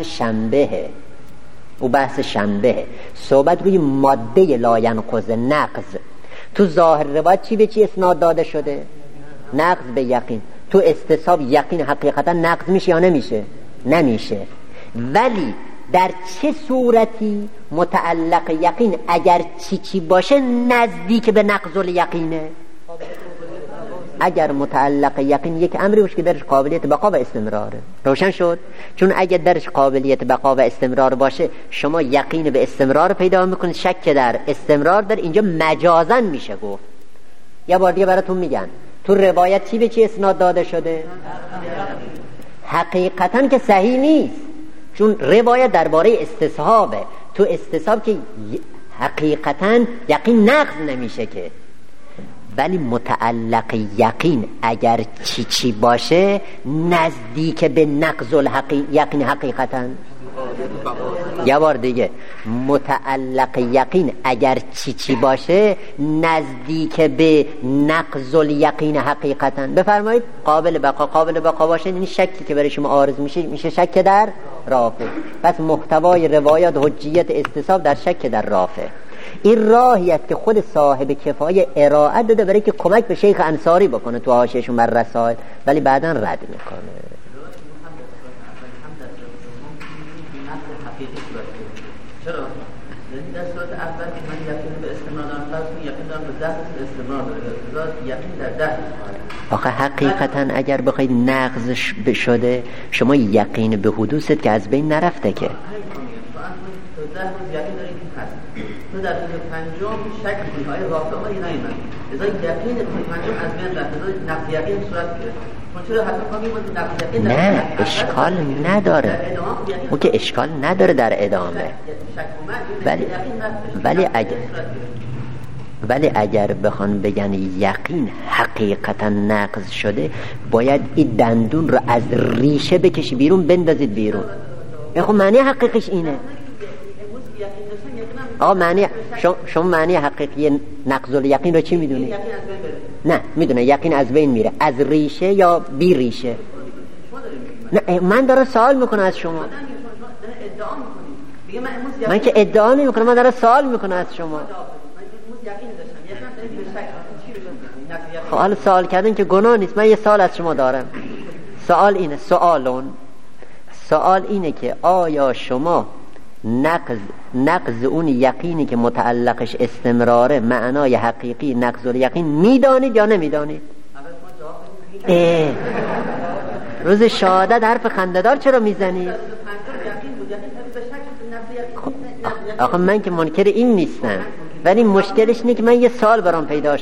S1: شنبهه. صحبت روی ماده لا ینقض نقض. تو ظاهر روایت چی به چی اسناد داده شده؟ نقض به یقین. تو استصحاب یقین حقیقتا نقض میشه یا نمیشه؟ نمیشه. ولی در چه صورتی متعلق یقین اگر چی باشه نزدیک به نقض الیقینه؟ اگر متعلق یقین یک امری باشه که درش قابلیت بقا و استمراره. روشن شد؟ چون اگر درش قابلیت بقا و استمرار باشه شما یقین به استمرار پیدا میکنید، شک در استمرار در اینجا مجازن میشه گفت. یه بار دیگه براتون میگن تو روایت چی به چی اسناد داده شده؟ حقیقتا که صحیح نیست، چون روایت درباره استصحابه. تو استصحاب که حقیقتا یقین نقض نمیشه که، ولی متعلق یقین اگر چی باشه نزدیک به نقض یقین حقیقتا. یه بار دیگه، متعلق یقین اگر چی باشه نزدیک به نقض یقین حقیقتا. بفرمایید قابل بقا باشه، این شکی که برای شما عارض میشه شک در رافع. پس محتوای روایات حجیت استصحاب در شک در رافع. این راهی است که خود صاحب کفایه ارائه داده برای که کمک به شیخ انصاری بکنه تو حاشیه‌شون بر رسائل، ولی بعداً رد میکنه.
S2: چرا؟ یعنی در صورت اول که من یقین به استمرار دارم، فرض کنید یقین دارم به 10 استمرار داره، یقین در 10.
S1: آخه حقیقتا اگر بخواید نقضش بشده شما یقین به حدوثت که از بین نرفته که.
S2: تو 10 روز یقین دارید این هست، تو در روز پنجم شک می‌کنی آیا رافع اومد یا نیومد، لذا یقین روز پنجم از بین رفت، لذا نقض یقین صورت گرفت.
S1: نه اشکال نداره، او که اشکال نداره در ادامه. ولی اگر بخوان بگن یقین حقیقتا نقض شده، باید این دندون رو از ریشه بکشی بیرون، بندازید بیرون. خب معنی حقیقیش اینه. معنی شما معنی حقیقی نقض الیقین رو چی میدونی؟ نه میدونه یقین از بین میره، از ریشه یا بی ریشه. نه من دارم سوال میکنم از شما. من که ادعا نمیکنم، من دارم سوال میکنم از شما. خب حالا سوال کردن که گناه نیست. من یه سوال از شما دارم. سوال اینه، سوال اینه که آیا شما نقض اون یقینی که متعلقش استمراره معنای حقیقی نقض الیقین میدانید یا نمیدانید؟ روز شهادت حرف خنده‌دار چرا میزنی؟ آخه من که منکر این نیستم، ولی مشکلش اینه که من یه سال برام پیدا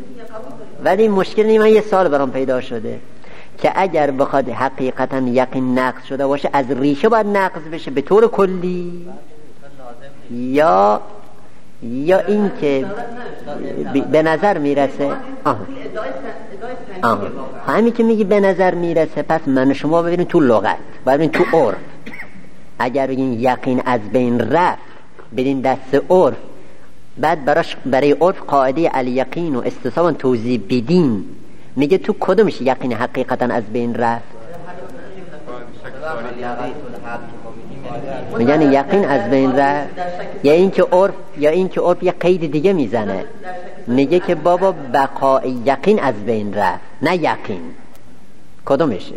S1: شده که اگر بخواد حقیقتا یقین نقض شده باشه از ریشه باید نقض بشه به طور کلی، یا این که به نظر میرسه. همین که میگی به نظر میرسه، پس من شما ببینیم تو لغت، ببینیم تو عرف. اگر بگین یقین از بین رفت بدین دست عرف، بعد برای عرف قاعده الیقین و استصواب توضیح بدین، میگه تو کدومش یقین حقیقتا از بین رفت؟ میگن یقین از بین رفت، یا اینکه عرف یه قید دیگه میزنه، میگه که بابا بقای یقین از بین رفت، نه یقین. کدومشه؟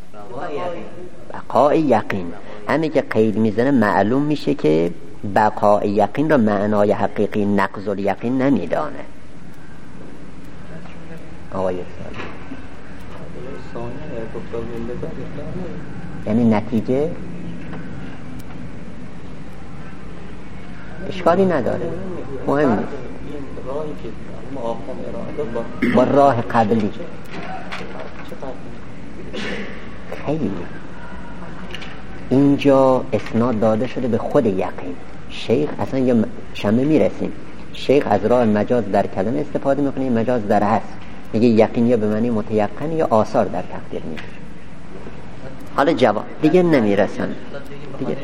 S1: بقای یقین. همین که قید میزنه معلوم میشه که بقای یقین رو معنای حقیقی نقض الیقین نمیدانه. آقای یعنی نتیجه اشکالی نداره، مهم نیست. با راه قبلی خیلی اینجا اسناد داده شده به خود یقین. شیخ اصلا یا شمه میرسیم، شیخ از راه مجاز در کلمه استفاده میکنه، مجاز در هست، میگه یقین یا به معنی متیقن یا آثار در تقدیر میگه. حالا جواب دیگه نمیرسن دیگه.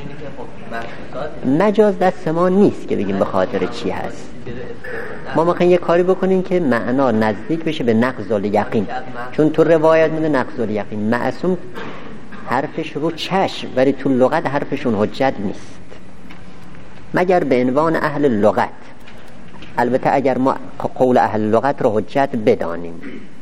S1: مجاز دست ما نیست که بگیم به خاطر چی هست. ما میخوایم یه کاری بکنیم که معنا نزدیک بشه به نقض الیقین، چون تو روایت میده نقض الیقین. معصوم حرفش رو چشم، ولی تو لغت حرفشون حجت نیست مگر به عنوان اهل لغت. البته اگر ما قول اهل لغت رو حجت بدانیم.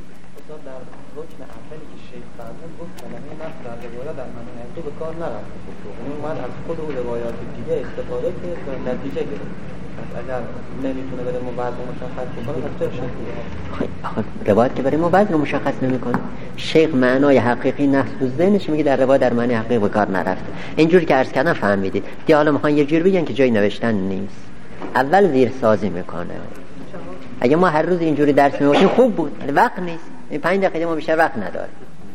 S3: من از خود و روایات دیگه استفاده که نتیجه گرفت. اگر نمیتونه برای ما وزن مشخص بکنه خب
S1: روایت که برای ما وزن رو مشخص نمیکنه. شیخ معنای حقیقی نفس و ذهنش میگه در روایت در معنی حقیقی به کار نرفته. اینجوری که عرض کردم فهمیدید. دیگه حالا میخوان یه جوری بگن که جای نوشتن نیست، اول زیر سازی میکنه. اگه ما هر روز اینجوری درس می‌باشیم خوب بود، ولی وقت نیست. این 5 دقیقه ما بیشتر وقت نداریم.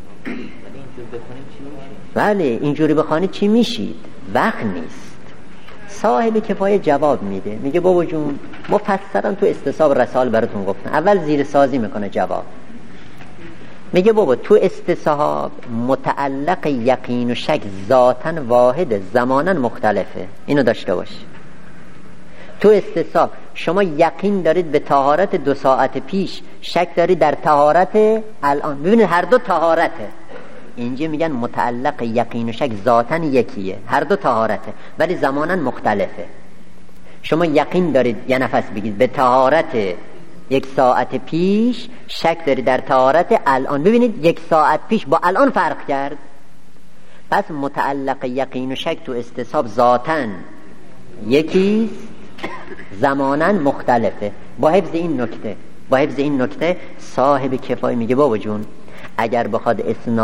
S1: بله اینجوری بخوانید چی میشید؟ وقت نیست. صاحب کفایه جواب میده، میگه بابا جون مفصلا تو استصحاب رسال براتون گفتن. اول زیر سازی میکنه جواب، میگه بابا تو استصحاب متعلق یقین و شک ذاتن واحد، زمانن مختلفه. اینو داشته باش. تو استصحاب شما یقین دارید به طهارت 2 ساعت پیش، شک دارید در طهارت الان. ببینید هر دو طهارته. اینجا میگن متعلق یقین و شک ذاتن یکیه، هر دو طهارته ولی زمانن مختلفه. شما یقین دارید یه نفس بگید به طهارت 1 ساعت پیش، شک دارید در طهارت الان. ببینید 1 ساعت پیش با الان فرق کرد. پس متعلق یقین و شک تو استصحاب ذاتن یکیست، زمانن مختلفه. با حفظ این نکته صاحب کفایه میگه بابا جون اگر بخواد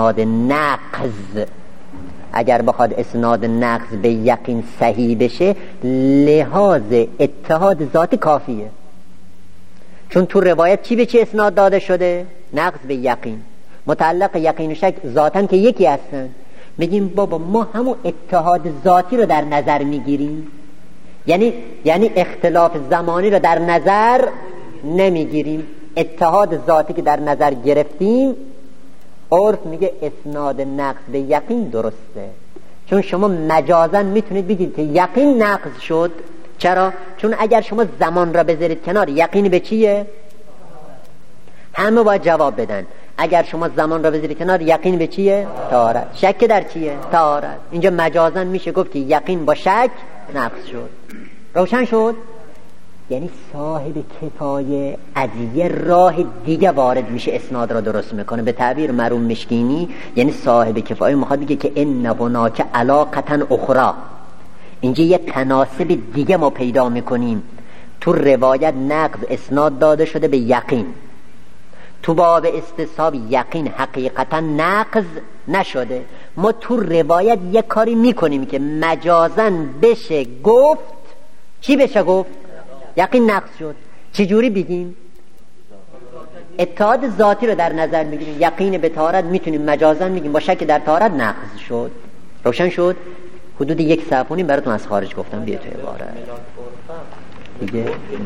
S1: اسناد نقض به یقین صحیح بشه، لحاظ اتحاد ذاتی کافیه. چون تو روایت چی به چی اسناد داده شده؟ نقض به یقین. متعلق یقین و شک ذاتن که یکی هستن. میگیم بابا ما همون اتحاد ذاتی رو در نظر میگیریم، یعنی اختلاف زمانی رو در نظر نمیگیریم. اتحاد ذاتی که در نظر گرفتیم، عرف میگه اسناد نقض به یقین درسته. چون شما مجازن میتونید بگید که یقین نقض شد. چرا؟ چون اگر شما زمان را بذارید کنار، یقین به چیه؟ همه باید جواب بدن. اگر شما زمان را بذارید کنار، یقین به چیه؟ طهارت. شک در چیه؟ طهارت. اینجا مجازن میشه گفت که یقین با شک نقض شد. روشن شد؟ یعنی صاحب کفایه از یه راه دیگه وارد میشه، اسناد را درست میکنه. به تعبیر مرحوم مشکینی یعنی صاحب کفایه میخواد بگه که ان هناک علاقه اخرى، اینجا یه تناسب دیگه ما پیدا میکنیم. تو روایت نقض اسناد داده شده به یقین، تو باب استصحاب یقین حقیقتا نقض نشده. ما تو روایت یک کاری میکنیم که مجازن بشه گفت. چی بشه گفت؟ یقین نقض شد. چجوری بگیم؟ اتحاد ذاتی رو در نظر میگیریم. یقین به طهارت میتونیم مجازن میگیم با شک در طهارت نقض شد. روشن شد؟ حدود 1 صفحه براتون از خارج گفتم. بیا تو عبارت دیگه.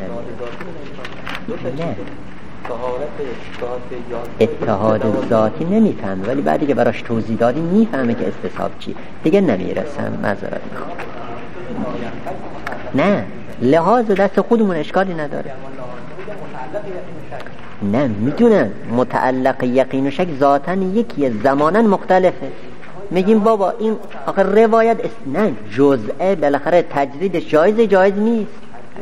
S1: نه اتحاد ذاتی نمیفهمه، ولی بعدی که براش توضیح دادی میفهمه که استصحاب چی. دیگه نمیرسم، معذرت میخوام. نه لحاظ دست خودمون اشکالی نداره. نه میدونم متعلق یقین و شک ذاتاً یکیه، زماناً مختلفه. میگیم بابا این آخر روایت نه جزئه، بالاخره تجریدش جایز نیست.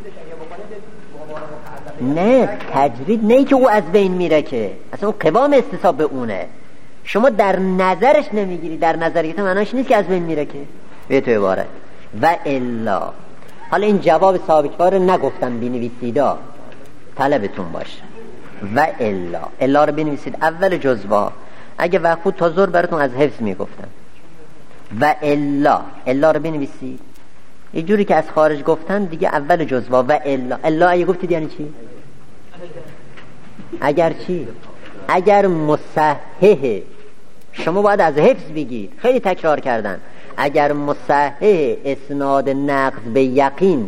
S1: نه تجرید نه که او از بین میره، که اصلا اون قوام استصحاب به اونه. شما در نظرش نمیگیری، در نظریت معناش نیست که از بین میره که. به تو عبارت و الا. حالا این جواب سابقه رو نگفتم بنویسیدا، طلبتون باشه. و الا رو بنویسید اول جزوا. اگه وقت تا زور براتون از حفظ میگفتم. و الا رو بنویسید یه جوری که از خارج گفتن دیگه اول جزوا. و الا اگه گفتید یعنی چی؟ اگر چی؟ اگر مصححه، شما باید از حفظ بگید، خیلی تکرار کردن. اگر مصحح اسناد نقض به یقین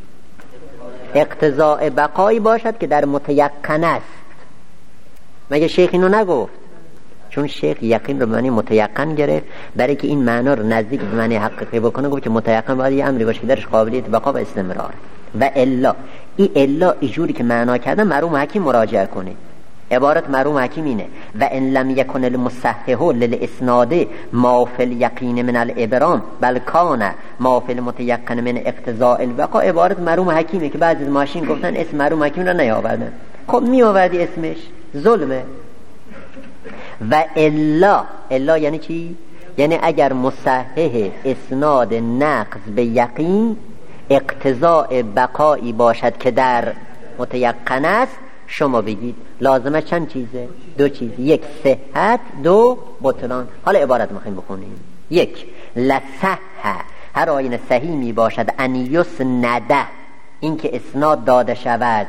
S1: اقتضاء بقایی باشد که در متیقن است. مگه شیخ اینو نگفت؟ چون شیخ یقین رو معنی متیقن گرفت، برای که این معنا رو نزدیک به معنی حقیقی بکنه گفت که متیقن باید یه امری باشه که درش قابلیت بقا و استمرار. و الا این الا اینجوری که معنا کردن مرحوم حکیم مراجعه کنید. عبارت مرحوم حکیم اینه: و ان لم یکن المصحح للاسناد ما فی الیقین من الابرام بل کان ما فی المتیقن من اقتضاء البقا. عبارت مرحوم حکیمه که بعضی از ماشین گفتن اسم مرحوم حکیم رو نیاوردن. خب میآوردی اسمش، ظلمه. و الا یعنی چی؟ یعنی اگر مصحح اسناد نقض به یقین اقتضاء بقایی باشد که در متیقن است، شما بگید لازمه چند چیزه؟ 2 چیز: 1 صحت، 2 بطلان. حالا عبارت میخوایم بخونیم. 1 لصح، هر آینه صحیح می باشد، ان یسنده، این که اسناد داده شود.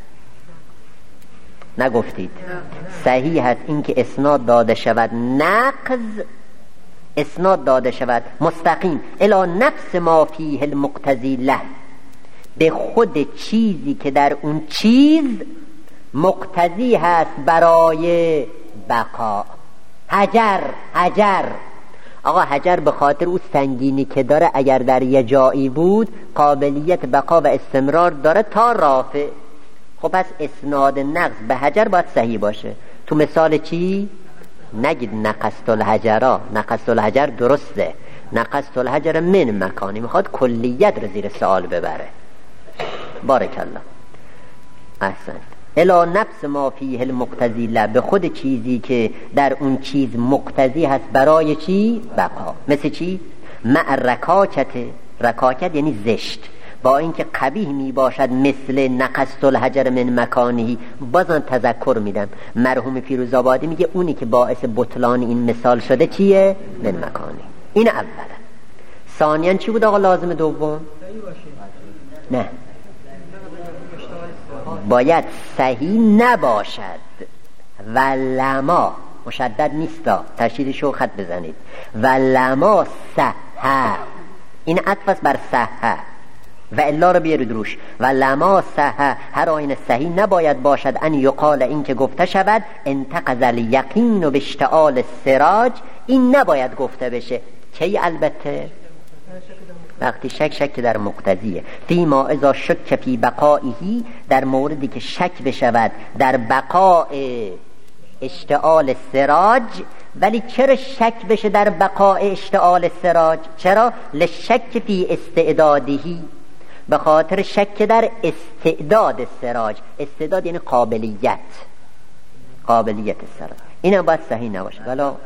S1: نگفتید صحیح هست این که اسناد داده شود، نقض اسناد داده شود مستقیم الی نفس ما فیه المقتضی له، به خود چیزی که در اون چیز مقتضی هست برای بقا. حجر آقا حجر به خاطر اون سنگینی که داره اگر در یه جایی بود قابلیت بقا و استمرار داره تا رافع. خب پس اسناد نقض به حجر باید صحیح باشه. تو مثال چی؟ نگید نقصت الحجرا، نقصت الحجر درسته، نقصت الحجر من مکانی، میخواد کلیت رو زیر سوال ببره. بارک الله، احسن. الی نفس ما فیه المقتضی له، به خود چیزی که در اون چیز مقتضی هست برای چی؟ بقا. مثل چی؟ مع رکاکت یعنی زشت، با اینکه قبیح می باشد، مثل نقصت الحجر من مکانهی. بازم تذکر میدم، مرحوم فیروزآبادی میگه اونی که باعث بطلان این مثال شده چیه؟ من مکانی. این اولا. ثانیاً چی بود آقا لازم دوم؟ نه، باید صحیح نباشد. و لما مشدد نیستا، تشدیدشو خط بزنید. و لما صحه، این عطف است بر صحه. و الا رو بیارید روش. و لما صحه، هر آینه صحیح نباید باشد، ان یقال، این که گفته شود، انتقض الیقین و باشتعال السراج، این نباید گفته بشه. کی؟ البته وقتی شک در مقتضیه. فیما اذا شک فی بقائه، در موردی که شک بشود در بقاء اشتعال السراج. ولی چرا شک بشه در بقاء اشتعال السراج؟ چرا؟ لشک فی استعدادهی، به خاطر شک در استعداد السراج. استعداد یعنی قابلیت السراج. این هم باید صحیح نباشه، ولا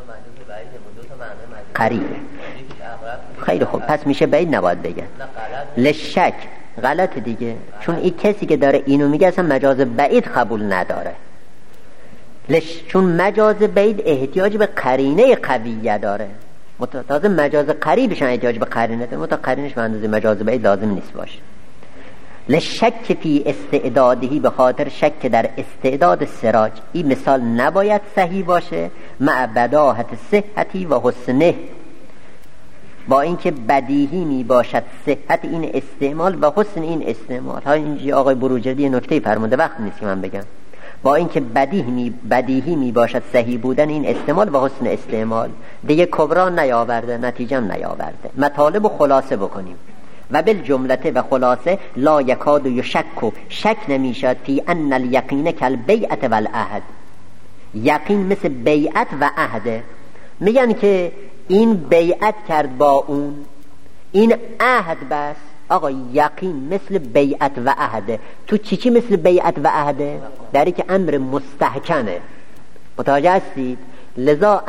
S1: قریبه. خیلی خوب، پس میشه بعید نباید بگن. لشک غلط دیگه، چون این کسی که داره اینو میگه اصلا مجاز بعید قبول نداره. چون مجاز بعید احتیاج به قرینه قویه داره، تازه مجاز قریبش احتیاج به قرینه داره، قرینش به اندازه مجاز بعید لازم نیست باشه. لشک فی استعدادهی، به خاطر شک در استعداد سراج. این مثال نباید صحیح باشه مع بداهت صحتی و حسنه، با اینکه بدیهی می باشد صحت این استعمال و حسن این استعمال. ها اینجا آقای بروجردی نکته فرموده، وقت نیست که من بگم. با اینکه بدیهی می باشد صحیح بودن این استعمال و حسن استعمال، دیگه کبرا نیاورده، نتیجم نیاورده. مطالب و خلاصه بکنیم. و بالجملته و خلاصه لا یکاد یشک، شک نمیشد فی ان الیقین کالبیعت والعهد، یقین مثل بیعت و عهده. میگن که این بیعت کرد با اون، این عهد بس. آقا یقین مثل بیعت و عهده. تو چی مثل بیعت و عهده؟ داری که امر مستحکمه. متوجه هستید؟ لذا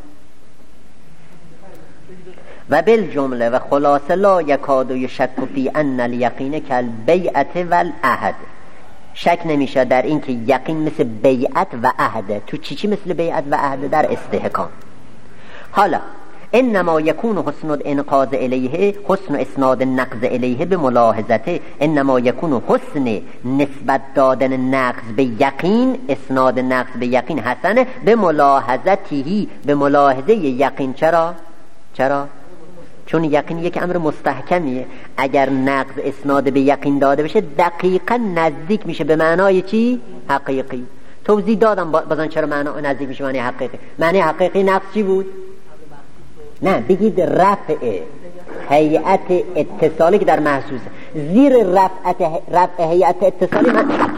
S1: و بالجمله و خلاصه لا یکاد یشک فی ان الیقین کالبیعت والعهد، شک نمیشه در این که یقین مثل بیعت و عهده. تو چی مثل بیعت و عهده؟ در استحکام. حالا انما یکون حسن الانقاذ الیه، حسن اسناد النقض الیه به ملاحظته. انما یکون حسن نسبت دادن نقض به یقین، اسناد نقض به یقین حسنه به ملاحظتهی، به ملاحظه یقین. چرا؟ چون یقین یک امر مستحکمیه. اگر نقض اسناد به یقین داده بشه دقیقا نزدیک میشه به معنای چی؟ حقیقی. توضیح دادم بازن چرا معنا نزدیک میشه معنی حقیقی. معنی حقیقی نقض چی بود؟ نه بگید رفع هیئت اتصالی که در محسوسه. زیر رفع هیئت اتصالی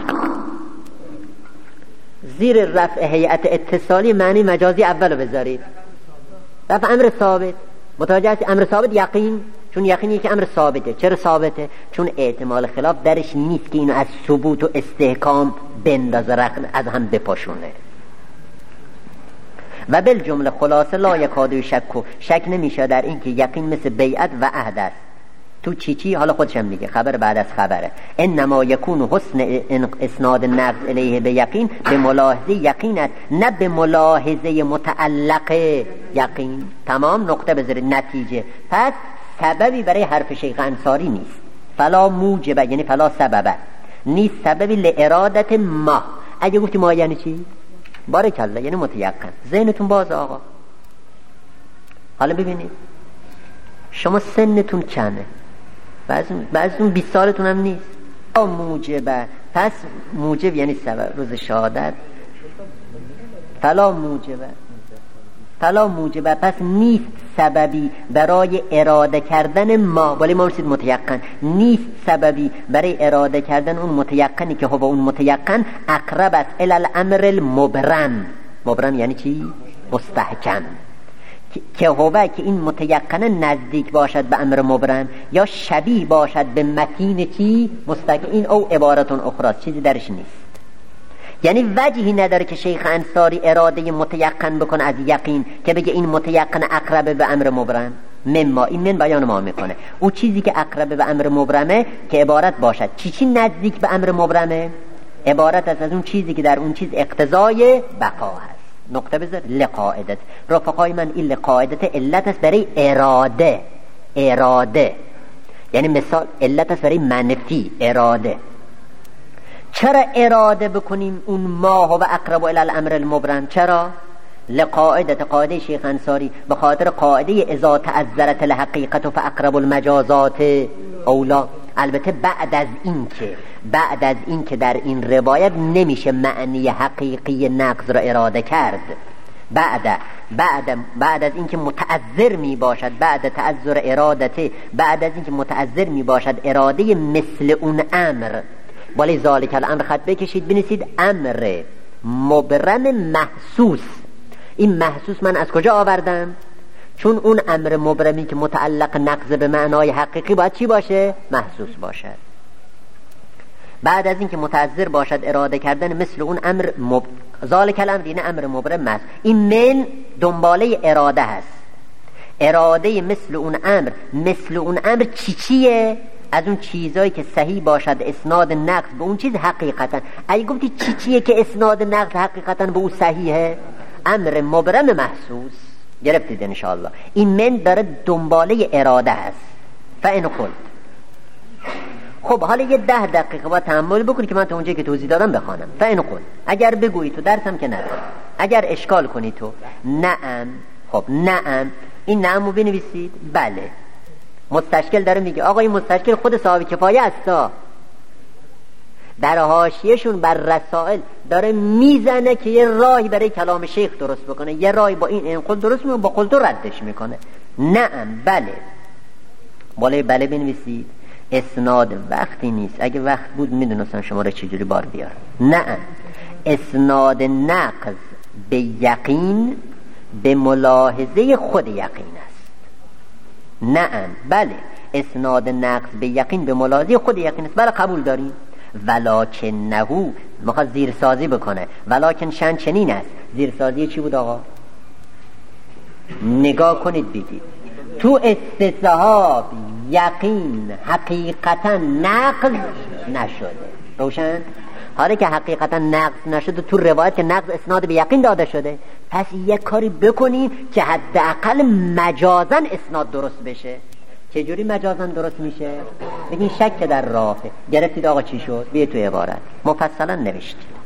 S1: زیر رفع هیئت اتصالی معنی مجازی اولو بذارید. رفع امر ثابت. متوجه هستی؟ امر ثابت یقین، چون یقین یک امر ثابته. چرا ثابته؟ چون احتمال خلاف درش نیست که اینو از ثبوت و استحکام بندازه، از هم بپاشونه. و بالجمله خلاصه لا یکاد یشک، شک نمیشه در این که یقین مثل بیعت و عهد است. تو چی؟ حالا خودشم میگه، خبر بعد از خبره. انما یکون حسن اسناد نقض الیه به یقین به ملاحظه یقین است، نه به ملاحظه متعلق یقین. تمام، نقطه بذارید. نتیجه پس سببی برای حرف شیخ انصاری نیست. فلا موجبه یعنی فلا سببه، نیست سببی لارادت ما. اگه گفتی ما یعنی چی؟ بارکالله یعنی متیقن. ذهنتون باز آقا. حالا ببینید شما سنتون کمه، بعضیتون 20 سالتون هم نیست. موجبه، پس موجب یعنی سبب. روز شهادت فلا موجبه پس نیست سببی برای اراده کردن ما. ولی ما رسید متیقن، نیست سببی برای اراده کردن اون متیقنی که هو اون متیقن اقرب است الی الامر المبرم. مبرم یعنی چی؟ مستحکم. که هو که این متیقن نزدیک باشد به امر مبرم، یا شبیه باشد به متین چی؟ مستحکم. این او عبارتون اخراست، چیزی درش نیست. یعنی وجهی نداره که شیخ انصاری اراده متیقن بکنه از یقین که بگه این متیقن اقرب به امر مبرم. مما، این من بیان ما میکنه او چیزی که اقرب به امر مبرمه که عبارت باشد چی نزدیک به امر مبرمه، عبارت است از اون چیزی که در اون چیز اقتضای بقا هست. نقطه بذار. لقاعدت رفقای من، این لقاعدت علت است برای اراده یعنی مثال علت است برای منفی اراده. چرا اراده بکنیم اون ما هو اقرب الی الامر المبرم؟ چرا؟ لقاعدت، قاعده شیخ انصاری، به خاطر قاعده اذا تعذرت الحقیقت فاقرب المجازات اولا. البته بعد از این که در این روایت نمیشه معنی حقیقی نقض را اراده کرد. بعد از این که متعذر می باشد، بعد تعذر ارادته، بعد از این که متعذر می باشد اراده مثل اون امر. ولی ذالک الامر خط بکشید بنویسید امر مبرم محسوس. این محسوس من از کجا آوردم؟ چون اون امر مبرمی که متعلق نقض به معنای حقیقی باید چی باشه؟ محسوس باشد. بعد از این که متعذر باشد اراده کردن مثل اون امر ذالک الامر این امر مبرم است. این من دنباله اراده هست. اراده مثل اون امر چیه؟ از اون چیزایی که صحیح باشد اسناد نقص به اون چیز حقیقتا. اگه گفتی چیه که اسناد نقص حقیقتا به اون صحیحه؟ امر مبرم محسوس. گرفتید انشاءالله؟ این من داره دنباله اراده است. فإن قلت، خب حالا یه 10 دقیقه با تأمل بکنی که من تو اونجایی که توضیح دادم بخوانم. فإن قلت، اگر بگویی تو درسم که نداره، اگر اشکال کنی تو نعم، خب نعم، این نعم رو بنویسید. بله، مستشکل داره میگه آقا این مستشکل خود صاحب کفایه هستا، در حاشیه‌شون بر رسائل داره میزنه که یه راهی برای کلام شیخ درست بکنه، یه راهی با این قول درست میکنه، با قول تو ردش میکنه. نعم، بله، بالای بله بنویسید. اسناد وقتی نیست، اگه وقت بود میدونستم شما رو چجوری بار بیار. نعم، اسناد نقض به یقین به ملاحظه خود یقین است. نعم، بله، اسناد نقض به یقین به ملاحظه خود یقین است. بله، قبول داریم. ولکنه، میخواد زیرسازی بکنه. ولکن شأن چنین است. زیرسازی چی بود آقا؟ نگاه کنید بگید تو استصحاب یقین حقیقتا نقض نشده. روشن؟ حالا که حقیقتا نقض نشده، تو روایت که نقض اسناد به یقین داده شده، پس یک کاری بکنیم که حداقل مجازن اسناد درست بشه. چجوری مجازن درست میشه؟ بگین شک در رافع. گرفتید آقا چی شد؟ بیه تو عبارت مفصلا نوشتید.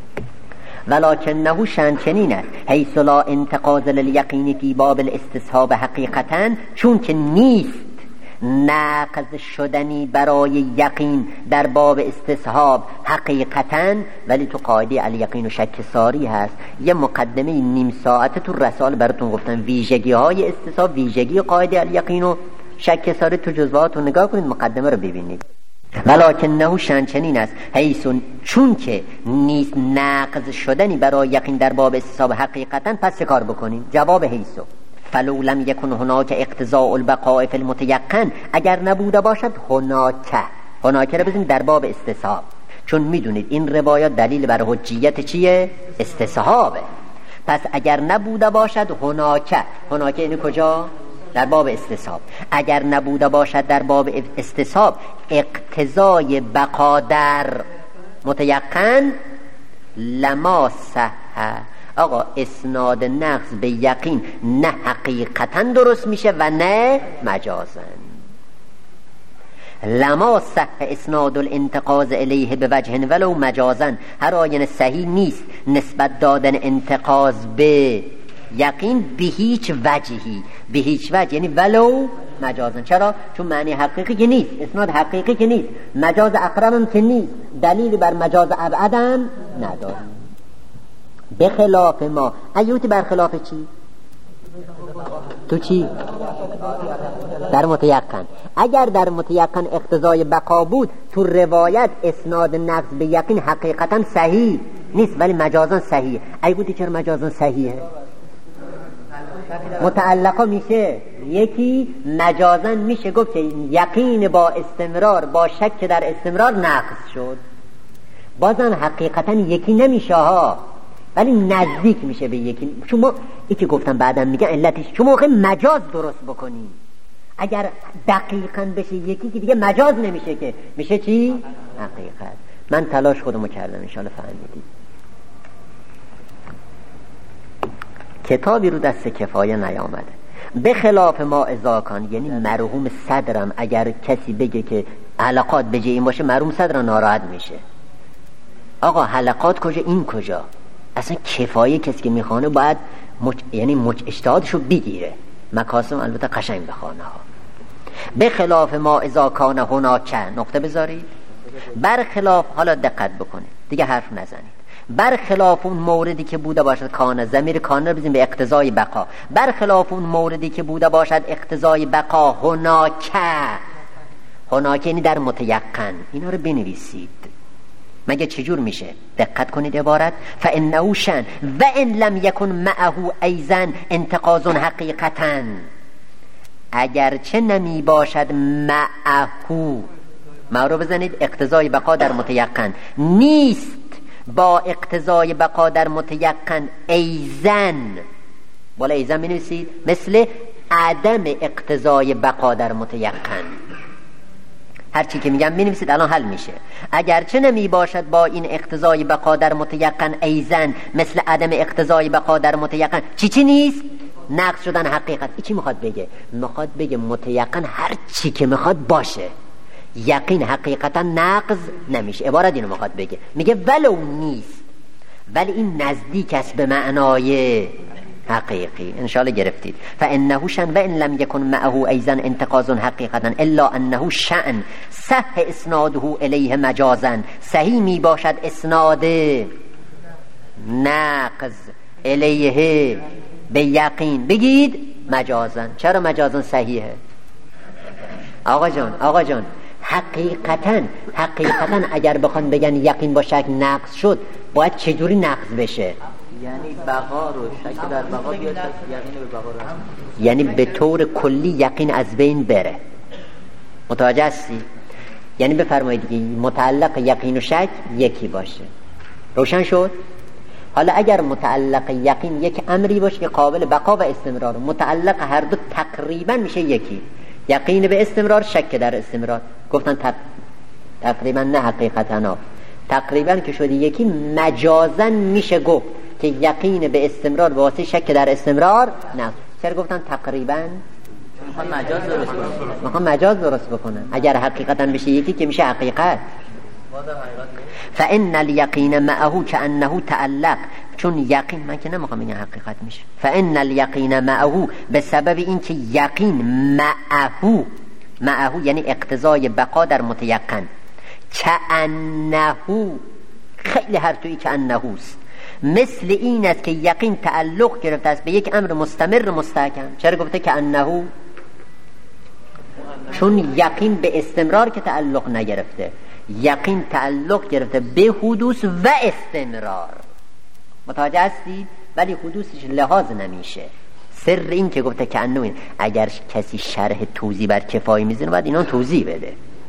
S1: ولکنه شأن چنین است حیث لا انتقاض للیقین فی باب الاستصحاب حقیقتا، چون که نیست نقض شدنی برای یقین در باب استصحاب حقیقتا، ولی تو قاعده الیقین و شک ساری هست. یه مقدمه نیم ساعت تو رسال براتون گفتن ویژگی های استصحاب، ویژگی قاعده الیقین و شک ساری. تو جزوات رو نگاه کنید، مقدمه رو ببینید. ولکنه شأن چنین است حیث، چون که نیست نقض شدنی برای یقین در باب استصحاب حقیقتا، پس چه کار بکنیم؟ جواب حیث فلو لم یکن هناک اقتضاء البقاء فی المتیقن، اگر نبوده باشد هناک رو بزنیم در باب استصحاب، چون میدونید این روایات دلیل بر حجیت چیه؟ استصحابه. پس اگر نبوده باشد هناک یعنی کجا؟ در باب استصحاب. اگر نبوده باشد در باب استصحاب اقتضای بقا در متیقن، لما صح. آقا اسناد نقض به یقین نه حقیقتا درست میشه و نه مجازن. لما صح اسناد الانتقاض الیه به وجه ولو مجازن، هر آینه صحیح نیست نسبت دادن انتقاض به یقین به هیچ وجهی، به هیچ وجه، یعنی ولو مجازن. چرا؟ چون معنی حقیقی که نیست، اسناد حقیقی که نیست، مجاز اقربم که نیست، دلیل بر مجاز ابعدم نداریم. به خلاف ما ایوتی برخلاف چی؟ تو چی؟ در متیقن. اگر در متیقن اقتضای بقا بود، تو روایت اسناد نقض به یقین حقیقتا صحیح نیست ولی مجازن صحیح. ایوتی چرا مجازن صحیحه؟ متعلقا میشه یکی، مجازن میشه گفت که یقین با استمرار با شک در استمرار نقض شد. بازم حقیقتا یکی نمیشه ها، ولی نزدیک میشه به یکی. شما یکی گفتم بعدم میگن علتش شما موقع مجاز درست بکنیم، اگر دقیقاً بشه یکی که دیگه مجاز نمیشه، که میشه چی؟ حقیقت. من تلاش خودمو کردم، انشالله فهمیدید. کتابی رو دست کفایه نیامده. به خلاف ما ازاکان، یعنی مرحوم صدرم اگر کسی بگه که حلقات به جای این باشه، مرحوم صدرم ناراحت میشه. آقا حلقات کجا، این کجا؟ اصلا کفایه کسی که میخوانه باید یعنی اجتهادشو بگیره. مکاسم البته قشنگ بخوانه ها. به خلاف ما ازاکان هناک، نقطه بذارید. برخلاف، حالا دقت بکنید دیگه حرف نزنید، برخلاف اون موردی که بوده باشد کان، ضمیر کان رو بزنیم به اقتضای بقا. برخلاف اون موردی که بوده باشد اقتضای بقا هناک یعنی در متیقن. اینا رو بنویسید. مگه چجور میشه؟ دقت کنید عبارت. فانه شأن و ان لم یکن معه ایضا انتقاض حقیقتا، اگر چه نمی باشد معه، ما رو بزنید اقتضای بقا در متیقن، نیست با اقتضای بقا در متیقن ایزن، بالا ایزن بنویسید، مثل عدم اقتضای بقا در متیقن. هر چی که میگم بنویسید الان حل میشه. اگرچه نمی باشد با این اقتضای بقا در متیقن ایزن مثل عدم اقتضای بقا در متیقن چی نیست؟ نقض شدن حقیقت. این چی میخواد بگه؟ میخواد بگه متیقن هر چی که میخواد باشه، یقین حقیقتا نقض نمیشه. عبارت اینو میخواد بگه، میگه ولو نیست ولی این نزدیک است به معنای حقیقی. انشاءالله گرفتید. فانه شأن و ان لم یکن معه ایضا انتقاض حقیقتا الا انه شأن صح اسناده الیه مجازا. صحیح می باشد اسناد نقض الیه به یقین. بگید مجازا. چرا مجازا صحیحه؟ آقا جان حقیقتا اگر بخوان بگن یقین با شک نقض شد، باید چجوری نقض بشه؟
S3: یعنی بقا رو شک در بقا بیاد، یقین به بقا رو،
S1: یعنی به طور کلی یقین از بین بره. متوجه هستی؟ یعنی بفرمایید که متعلق یقین و شک یکی باشه. روشن شد؟ حالا اگر متعلق یقین یک امری باشه که قابل بقا و استمرار، متعلق هر دو تقریبا میشه یکی. یقین به استمرار، شک در استمرار. گفتن تقریبا نه حقیقتا، تقریبا که شده یکی. مجازا میشه گفت که یقین به استمرار به واسطه شک در استمرار نه. چرا گفتن تقریبا؟ میخوان مجاز درست بکنن. اگر حقیقتا بشه یکی که میشه حقیقت. فان الیقین معه کانه تعلق. چون یقین، من که نمیخوام بگم حقیقت میشه. فان الیقین معه، به سبب اینکه یقین معه یعنی اقتضای بقا در متیقن. کانه، خیلی هر توی کانه است. مثل این است که یقین تعلق گرفته است به یک امر مستمر مستحکم. چرا گفته کانه؟ چون یقین به استمرار که تعلق نگرفته، یقین تعلق گرفته به حدوث و استمرار. متوجه هستی؟ ولی حدوثش لحاظ نمیشه. سر این که گفته که انو، اگر کسی شرح توضیح بر کفایه میزنه باید اینا توضیح بده.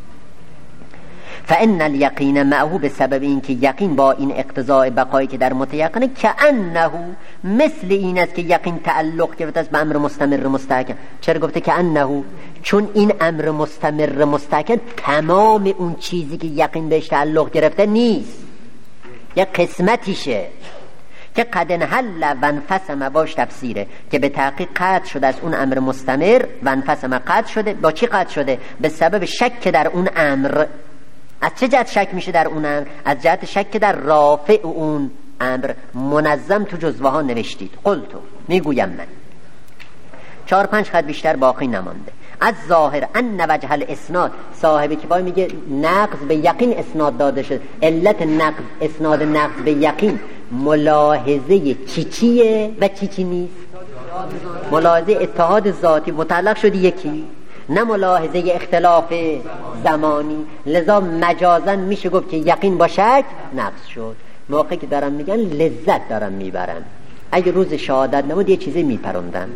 S1: فان الیقین معه، به سبب این که یقین با این اقتضاء بقایی که در متیقنه، که انه مثل این است که یقین تعلق گرفته است به امر مستمر مستحکم. چرا گفته که انه؟ چون این امر مستمر مستحکم تمام اون چیزی که یقین بهش تعلق گرفته نیست، یک قسمتیشه که قد انحل و انفصم. باش تفسیره که به تحقیق قطع شده از اون امر مستمر و انفصم قطع شده. با چی قطع شده؟ به سبب شک در اون امر. از چه جهت شک میشه در اون امر؟ از جهت شک در رافع اون امر. منظم تو جزوه ها نوشتید. قلتو، میگویم من، 4-5 خط بیشتر باقی نمانده. از ظاهر ان وجه الاسناد، صاحب کفایه میگه نقض به یقین اسناد داده شد. علت نقض، اسناد نقض به یقین ملاحظه چیه و چی نیست؟ ملاحظه اتحاد ذاتی متعلق شد یکی، نه ملاحظه اختلاف زمانی. لذا مجازن میشه گفت که یقین با شک نقض شد. موقعی که دارن میگن لذت دارن میبرن. اگه روز شهادت نبود یه چیزی میپروندن.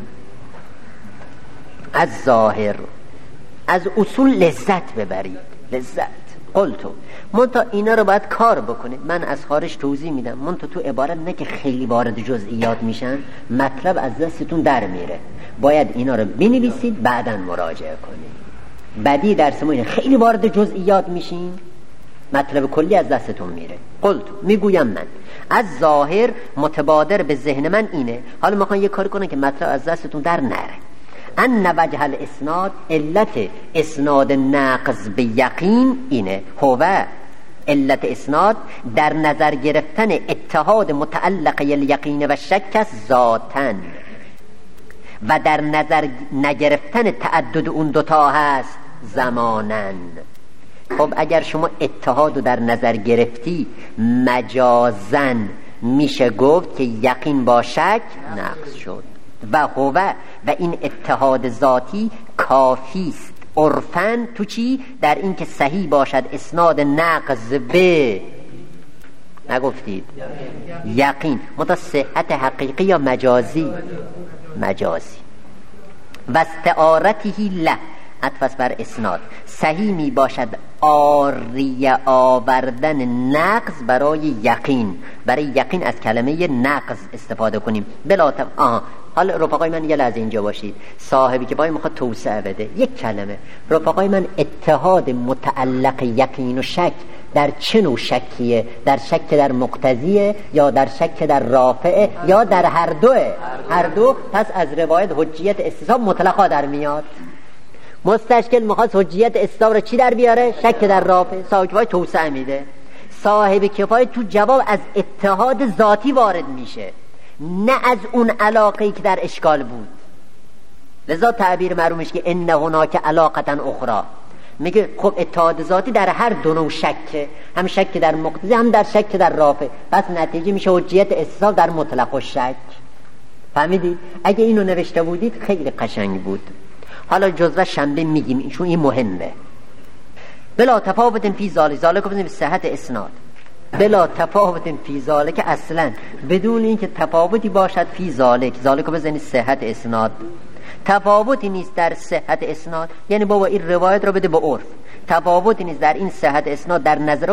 S1: از ظاهر، از اصول لذت ببرید. لذت. قلتو، منتها اینا رو باید کار بکنید. من از خارج توضیح میدم، منتها تو عبارت نه که خیلی وارد جزئیات میشن، مطلب از دستتون در میره. باید اینا رو بنویسید، بعداً مراجعه کنید. بعدی درس ما اینه، خیلی وارد جزئیات میشین، مطلب کلی از دستتون میره. قلتو، میگویم من، از ظاهر متبادر به ذهن من اینه. حالا میخوان یه کاری کنن که مطلب از دستتون در نره. ان وجه الاسناد، علت اسناد نقض به یقین اینه. هو، علت اسناد در نظر گرفتن اتحاد متعلق الیقین و شک ذاتن و در نظر نگرفتن تعدد اون دوتا هست زمانن. خب اگر شما اتحاد رو در نظر گرفتی، مجازن میشه گفت که یقین با شک نقض شد. و هو، و این اتحاد ذاتی کافیست عرفاً تو چی؟ در این که صحیح باشد اسناد نقض به، نگفتید یقین، متا صحت حقیقی یا مجازی؟ مجازی. و استعارته له، عطف بر اسناد، صحیح می باشد آریه آوردن نقض برای یقین. برای یقین از کلمه نقض استفاده کنیم. حالا رفقای من یه لحظه اینجا باشید، صاحبی که باید میخواد توسعه بده، یک کلمه رفقای من، اتحاد متعلق یقین و شک در چه نوع شکیه؟ در شک در مقتضیه یا در شک در رافعه یا در هر دوه؟ هر دو. پس از روایت حجیت استصحاب مطلقا در میاد. مستشکل میخواد حجیت استصحاب رو چی در بیاره؟ شک در رافعه. صاحب کفایه توسعه میده. صاحب کفایه تو جواب از اتحاد ذاتی وارد میشه، نه از اون علاقه‌ای که در اشکال بود. لذا تعبیر معروفش که ان هناک علاقه اخرى، میگه خب اتحاد ذاتی در هر دو نوع شک، هم شک در مقتضی هم در شک در رافع، پس نتیجه میشه حجیت استصحاب در مطلق و شک. فهمیدید؟ اگه اینو نوشته بودید خیلی قشنگ بود. حالا جزوه شنبه میگیم چون این مهمه. بلا تفاوت فی ذالک، ذالک بزنیم صحت اسناد، بلا تفاوت فی ذالک، اصلا بدون اینکه تفاوتی باشد فی ذالک، ذالک بزنید صحت اسناد، تفاوتی نیست در صحت اسناد، یعنی بابا این روایت رو بده به عرف، تفاوتی نیست در این صحت اسناد در نظر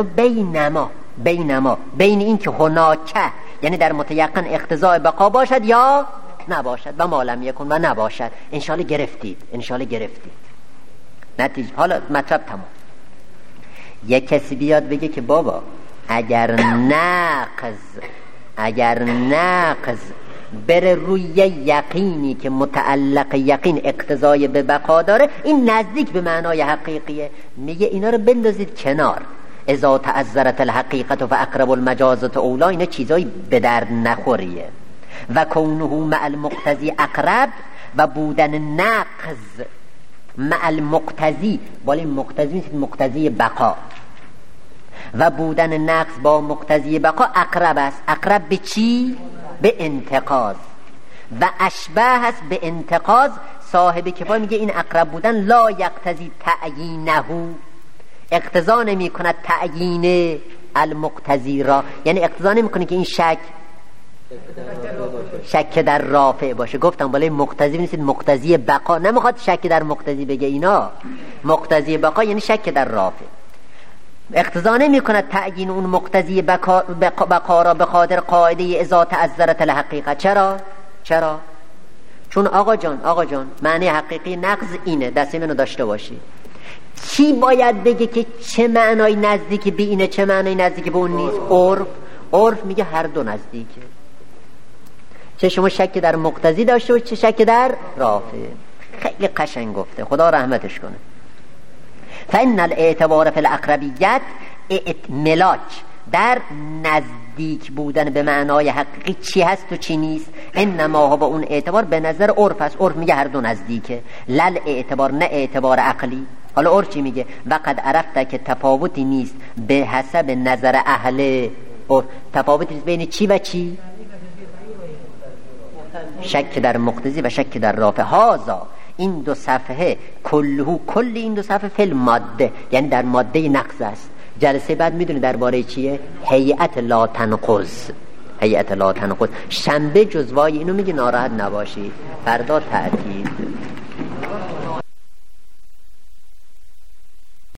S1: بین این که هناکه، یعنی در متیقن اقتضاء بقا باشد یا نباشد، و ما لم یکن و نباشد. انشالله گرفتید نتیجه. حالا مطلب تمام. یک کسی بیاد بگه که بابا اگر نقض بره روی یقینی که متعلق یقین اقتضای به بقا داره، این نزدیک به معنای حقیقیه. میگه اینا رو بندازید کنار. اذا تعذرت الحقیقت و اقرب المجازات اولا، اینا چیزایی به درد نخوریه. و کونه مع المقتضی اقرب، و بودن نقض مع المقتضی، ولی مقتضی نیست، مقتضی بقا، و بودن نقض با مقتضی بقا اقرب است. اقرب به چی؟ به انتقاض. و اشبه است به انتقاض. صاحب کفایه میگه این اقرب بودن لا یقتضی تعیینه، اقتضا نمی کند تعیین المقتضی را، یعنی اقتضا نمی کنه که این شک در رافع باشه. گفتم بالای مقتضی نیست، مقتضی بقا. نمیخواد شک در مقتضی بگه، اینا مقتضی بقا یعنی شک در رافع. اقتضا نمی کند تعیین اون مقتضی بقا را به خاطر قاعده اذا تعذرت الحقیقه. چرا؟ چون آقا جان معنی حقیقی نقض اینه، دست منو داشته باشی. چی باید بگه که چه معنای نزدیکی به اینه، چه معنای نزدیکی به اون نیست؟ عرف میگه هر دو نزدیکه. چه شما شک در مقتضی داشته و چه شک در رافع. خیلی قشنگ گفته، خدا رحمتش کنه. فإن الاعتبار فی الاقربیت ملاک، در نزدیک بودن به معنای حقیقی چی هست و چی نیست. انما هو، با اون اعتبار به نظر عرف است. عرف میگه هر دو نزدیکه. لل اعتبار، نه اعتبار عقلی. حالا عرف چی میگه؟ وقد عرفت که تفاوتی نیست به حسب نظر اهل عرف. تفاوتی نیست بین چی و چی؟ شک در مقتضی و شک در رافع. هازا، این دو صفحه کل این دو صفحه فی الماده، یعنی در ماده نقض است. جلسه بعد میدونی درباره چیه؟ هیئت لا تنقض. شنبه جزوای اینو میگه، ناراحت نباشید، فردا تعطیل.